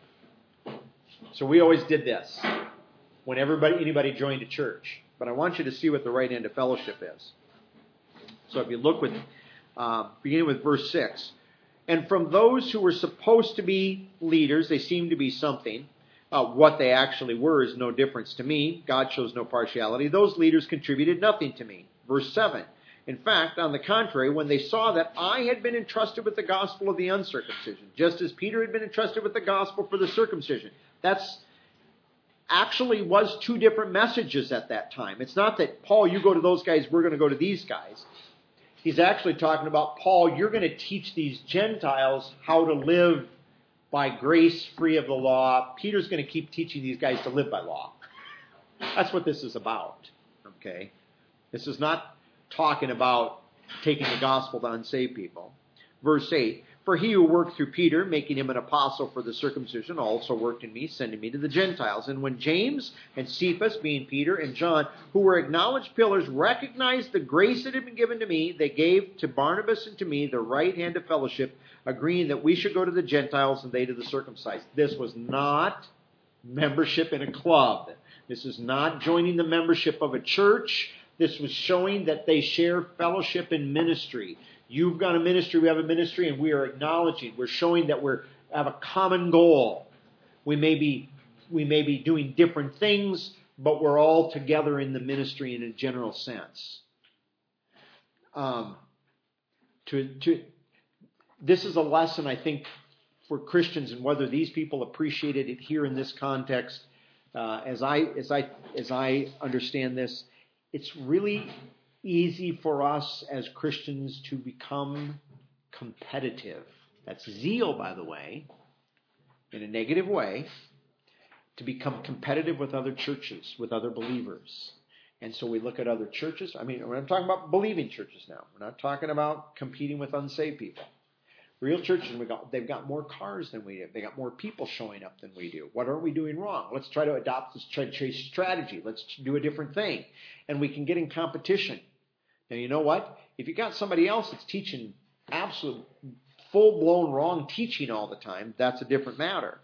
So we always did this when everybody, anybody joined a church. But I want you to see what the right hand of fellowship is. So if you look with, uh, beginning with verse six, and from those who were supposed to be leaders, they seemed to be something. Uh, what they actually were is no difference to me. God shows no partiality. Those leaders contributed nothing to me. Verse seven. In fact, on the contrary, when they saw that I had been entrusted with the gospel of the uncircumcision, just as Peter had been entrusted with the gospel for the circumcision, that's actually was two different messages at that time. It's not that, Paul, you go to those guys, we're going to go to these guys. He's actually talking about, Paul, you're going to teach these Gentiles how to live by grace free of the law. Peter's going to keep teaching these guys to live by law. That's what this is about. Okay? This is not talking about taking the gospel to unsaved people. Verse eight, for he who worked through Peter, making him an apostle for the circumcision, also worked in me, sending me to the Gentiles. And when James and Cephas, being Peter and John, who were acknowledged pillars, recognized the grace that had been given to me, they gave to Barnabas and to me the right hand of fellowship, agreeing that we should go to the Gentiles and they to the circumcised. This was not membership in a club. This is not joining the membership of a church. This was showing that they share fellowship in ministry. You've got a ministry, we have a ministry, and we are acknowledging, we're showing that we have a common goal. We may be, we may be doing different things, but we're all together in the ministry in a general sense. Um, to, to, this is a lesson, I think, for Christians, and whether these people appreciated it here in this context. Uh, as I as I as I understand this, it's really easy for us as Christians to become competitive. That's zeal, by the way, in a negative way, to become competitive with other churches, with other believers. And so we look at other churches. I mean, I'm talking about believing churches now. We're not talking about competing with unsaved people. Real churches, we got, they've got more cars than we do. They got more people showing up than we do. What are we doing wrong? Let's try to adopt this chase strategy. Let's do a different thing. And we can get in competition. Now, you know what? If you got somebody else that's teaching absolute full-blown wrong teaching all the time, that's a different matter.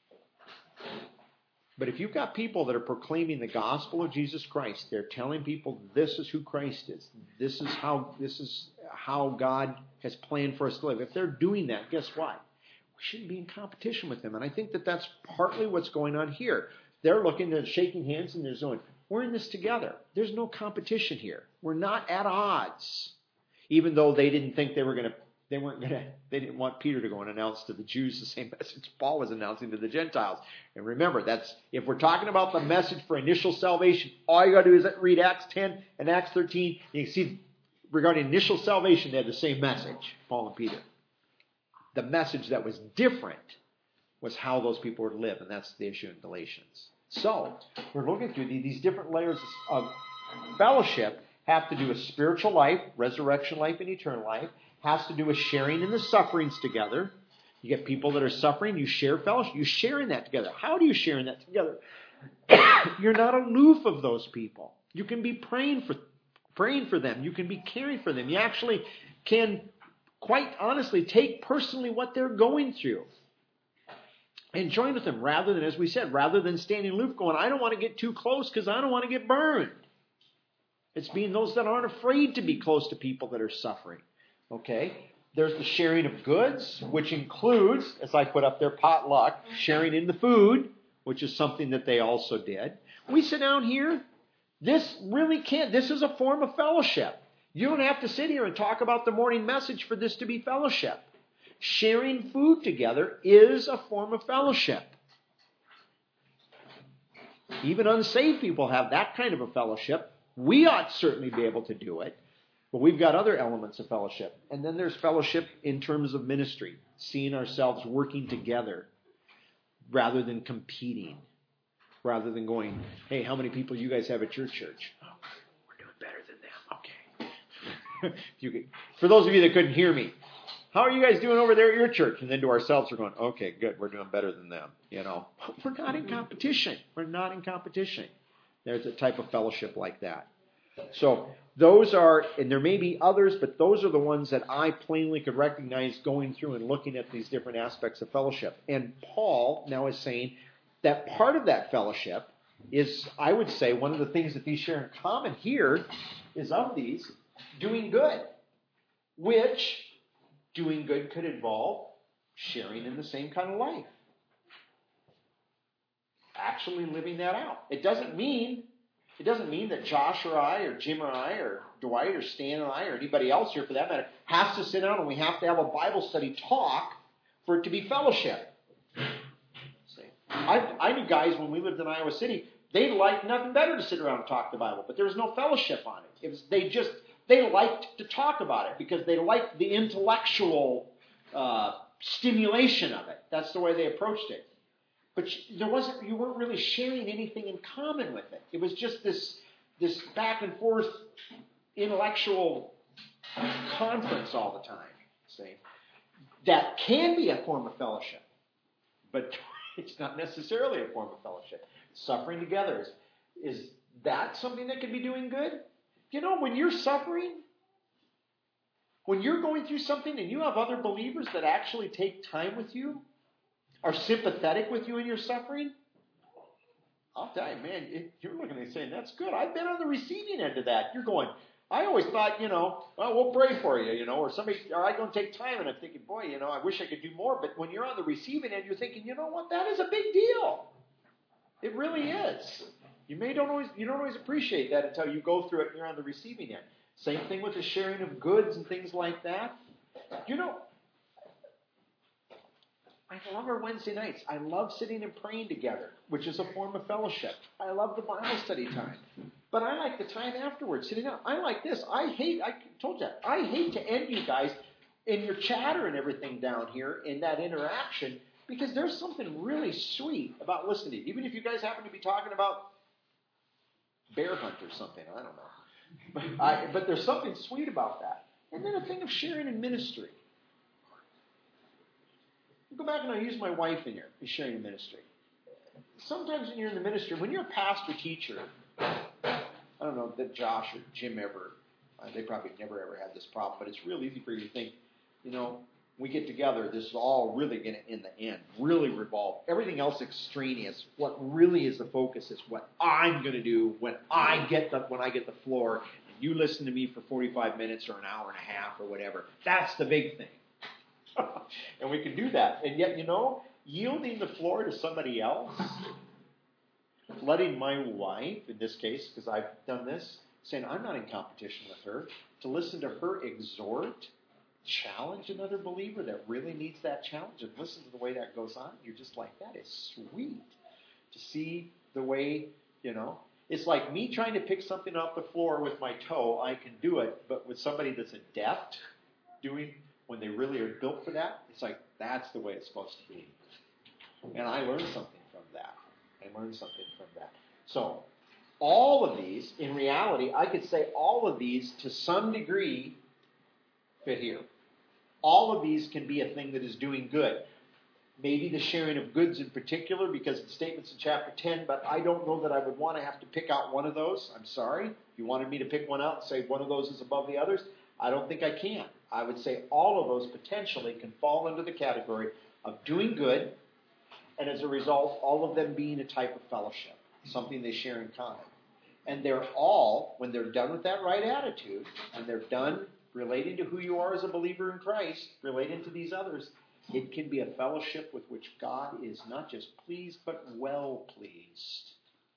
But if you've got people that are proclaiming the gospel of Jesus Christ, they're telling people this is who Christ is. This is how this is how God has planned for us to live. If they're doing that, guess what? We shouldn't be in competition with them. And I think that that's partly what's going on here. They're looking, they're shaking hands, and they're going, we're in this together. There's no competition here. We're not at odds. Even though they didn't think they were going to They weren't gonna. They didn't want Peter to go and announce to the Jews the same message Paul was announcing to the Gentiles. And remember, that's if we're talking about the message for initial salvation, all you got to do is read Acts ten and Acts thirteen. You can see regarding initial salvation, they had the same message, Paul and Peter. The message that was different was how those people were to live, and that's the issue in Galatians. So we're looking through these different layers of fellowship. Have to do with spiritual life, resurrection life, and eternal life. Has to do with sharing in the sufferings together. You get people that are suffering, you share fellowship, you share in that together. How do you share in that together? You're not aloof of those people. You can be praying for praying for them. You can be caring for them. You actually can, quite honestly, take personally what they're going through and join with them rather than, as we said, rather than standing aloof going, I don't want to get too close because I don't want to get burned. It's being those that aren't afraid to be close to people that are suffering. Okay, there's the sharing of goods, which includes, as I put up there, potluck, sharing in the food, which is something that they also did. We sit down here. This really can't, this is a form of fellowship. You don't have to sit here and talk about the morning message for this to be fellowship. Sharing food together is a form of fellowship. Even unsaved people have that kind of a fellowship. We ought to certainly be able to do it. But we've got other elements of fellowship. And then there's fellowship in terms of ministry, seeing ourselves working together rather than competing, rather than going, hey, how many people you guys have at your church? Oh, we're doing better than them. Okay. you could, for those of you that couldn't hear me, how are you guys doing over there at your church? And then to ourselves, we're going, okay, good, we're doing better than them. You know, we're not in competition. We're not in competition. There's a type of fellowship like that. So those are, and there may be others, but those are the ones that I plainly could recognize going through and looking at these different aspects of fellowship. And Paul now is saying that part of that fellowship is, I would say, one of the things that these share in common here is of these, doing good, which doing good could involve sharing in the same kind of life. Actually living that out. It doesn't mean It doesn't mean that Josh or I or Jim or I or Dwight or Stan or I or anybody else here for that matter has to sit down and we have to have a Bible study talk for it to be fellowship. See, I, I knew guys when we lived in Iowa City, they liked nothing better to sit around and talk the Bible, but there was no fellowship on it. It was, they just, they liked to talk about it because they liked the intellectual uh, stimulation of it. That's the way they approached it. But there wasn't, you weren't really sharing anything in common with it. It was just this, this back and forth intellectual conference all the time. See? That can be a form of fellowship, but it's not necessarily a form of fellowship. Suffering together, is, is that something that can be doing good? You know, when you're suffering, when you're going through something and you have other believers that actually take time with you, are sympathetic with you in your suffering, I'll tell you, man, it, you're looking at me saying, that's good. I've been on the receiving end of that. You're going, I always thought, you know, well, we'll pray for you, you know, or somebody, or I don't take time, and I'm thinking, boy, you know, I wish I could do more. But when you're on the receiving end, you're thinking, you know what, that is a big deal. It really is. You may don't always, you don't always appreciate that until you go through it and you're on the receiving end. Same thing with the sharing of goods and things like that. You know, I love our Wednesday nights. I love sitting and praying together, which is a form of fellowship. I love the Bible study time. But I like the time afterwards, sitting down. I like this. I hate, I told you, I hate to end you guys in your chatter and everything down here in that interaction, because there's something really sweet about listening. Even if you guys happen to be talking about bear hunt or something, I don't know. But, I, but there's something sweet about that. And then a thing of sharing in ministry. back and I use my wife in here, in sharing the ministry. Sometimes when you're in the ministry, when you're a pastor teacher, I don't know that Josh or Jim ever, uh, they probably never ever had this problem, but it's real easy for you to think, you know, we get together, this is all really going to, in the end, really revolve. Everything else extraneous. What really is the focus is what I'm going to do when I get the when I get the floor, and you listen to me for forty-five minutes or an hour and a half or whatever. That's the big thing. And we can do that. And yet, you know, yielding the floor to somebody else, letting my wife, in this case, because I've done this, saying I'm not in competition with her, to listen to her exhort, challenge another believer that really needs that challenge, and listen to the way that goes on. You're just like, that is sweet to see the way, you know. It's like me trying to pick something off the floor with my toe. I can do it, but with somebody that's adept doing when they really are built for that, it's like, that's the way it's supposed to be. And I learned something from that. I learned something from that. So, all of these, in reality, I could say all of these, to some degree, fit here. All of these can be a thing that is doing good. Maybe the sharing of goods in particular, because the statement's in chapter ten, but I don't know that I would want to have to pick out one of those. I'm sorry. If you wanted me to pick one out and say one of those is above the others, I don't think I can. I would say all of those potentially can fall into the category of doing good, and as a result, all of them being a type of fellowship, something they share in common. And they're all, when they're done with that right attitude, and they're done relating to who you are as a believer in Christ, relating to these others, it can be a fellowship with which God is not just pleased, but well pleased.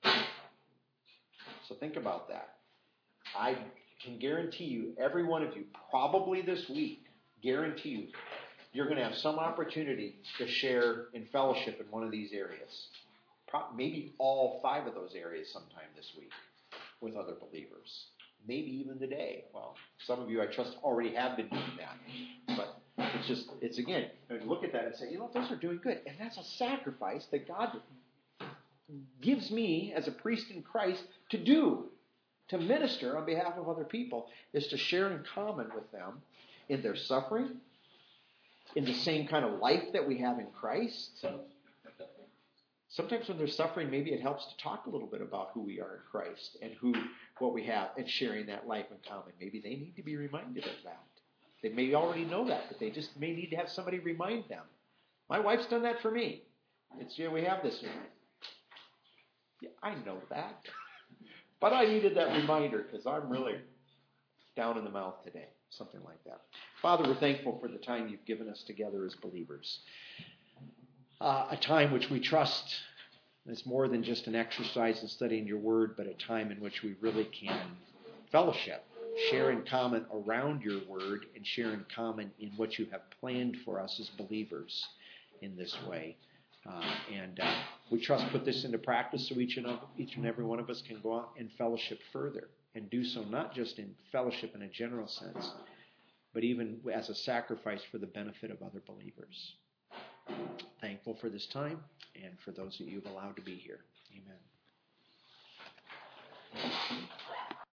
So think about that. I can guarantee you, every one of you, probably this week, guarantee you, you're going to have some opportunity to share in fellowship in one of these areas. Pro- maybe all five of those areas sometime this week with other believers. Maybe even today. Well, some of you, I trust, already have been doing that. But it's just, it's again, look at that and say, you know, those are doing good. And that's a sacrifice that God gives me as a priest in Christ to do, to minister on behalf of other people, is to share in common with them in their suffering, in the same kind of life that we have in Christ. Sometimes when they're suffering, maybe it helps to talk a little bit about who we are in Christ and who, what we have, and sharing that life in common. Maybe they need to be reminded of that. They may already know that, but they just may need to have somebody remind them. My wife's done that for me. It's, you know, we have this. Yeah, I know that. But I needed that reminder because I'm really down in the mouth today. Something like that. Father, we're thankful for the time you've given us together as believers. Uh, a time which we trust is more than just an exercise in studying your word, but a time in which we really can fellowship, share in common around your word, and share in common in what you have planned for us as believers in this way. Uh, and uh, we trust put this into practice so each and, of, each and every one of us can go out and fellowship further, and do so not just in fellowship in a general sense, but even as a sacrifice for the benefit of other believers. Thankful for this time and for those that you've allowed to be here. Amen.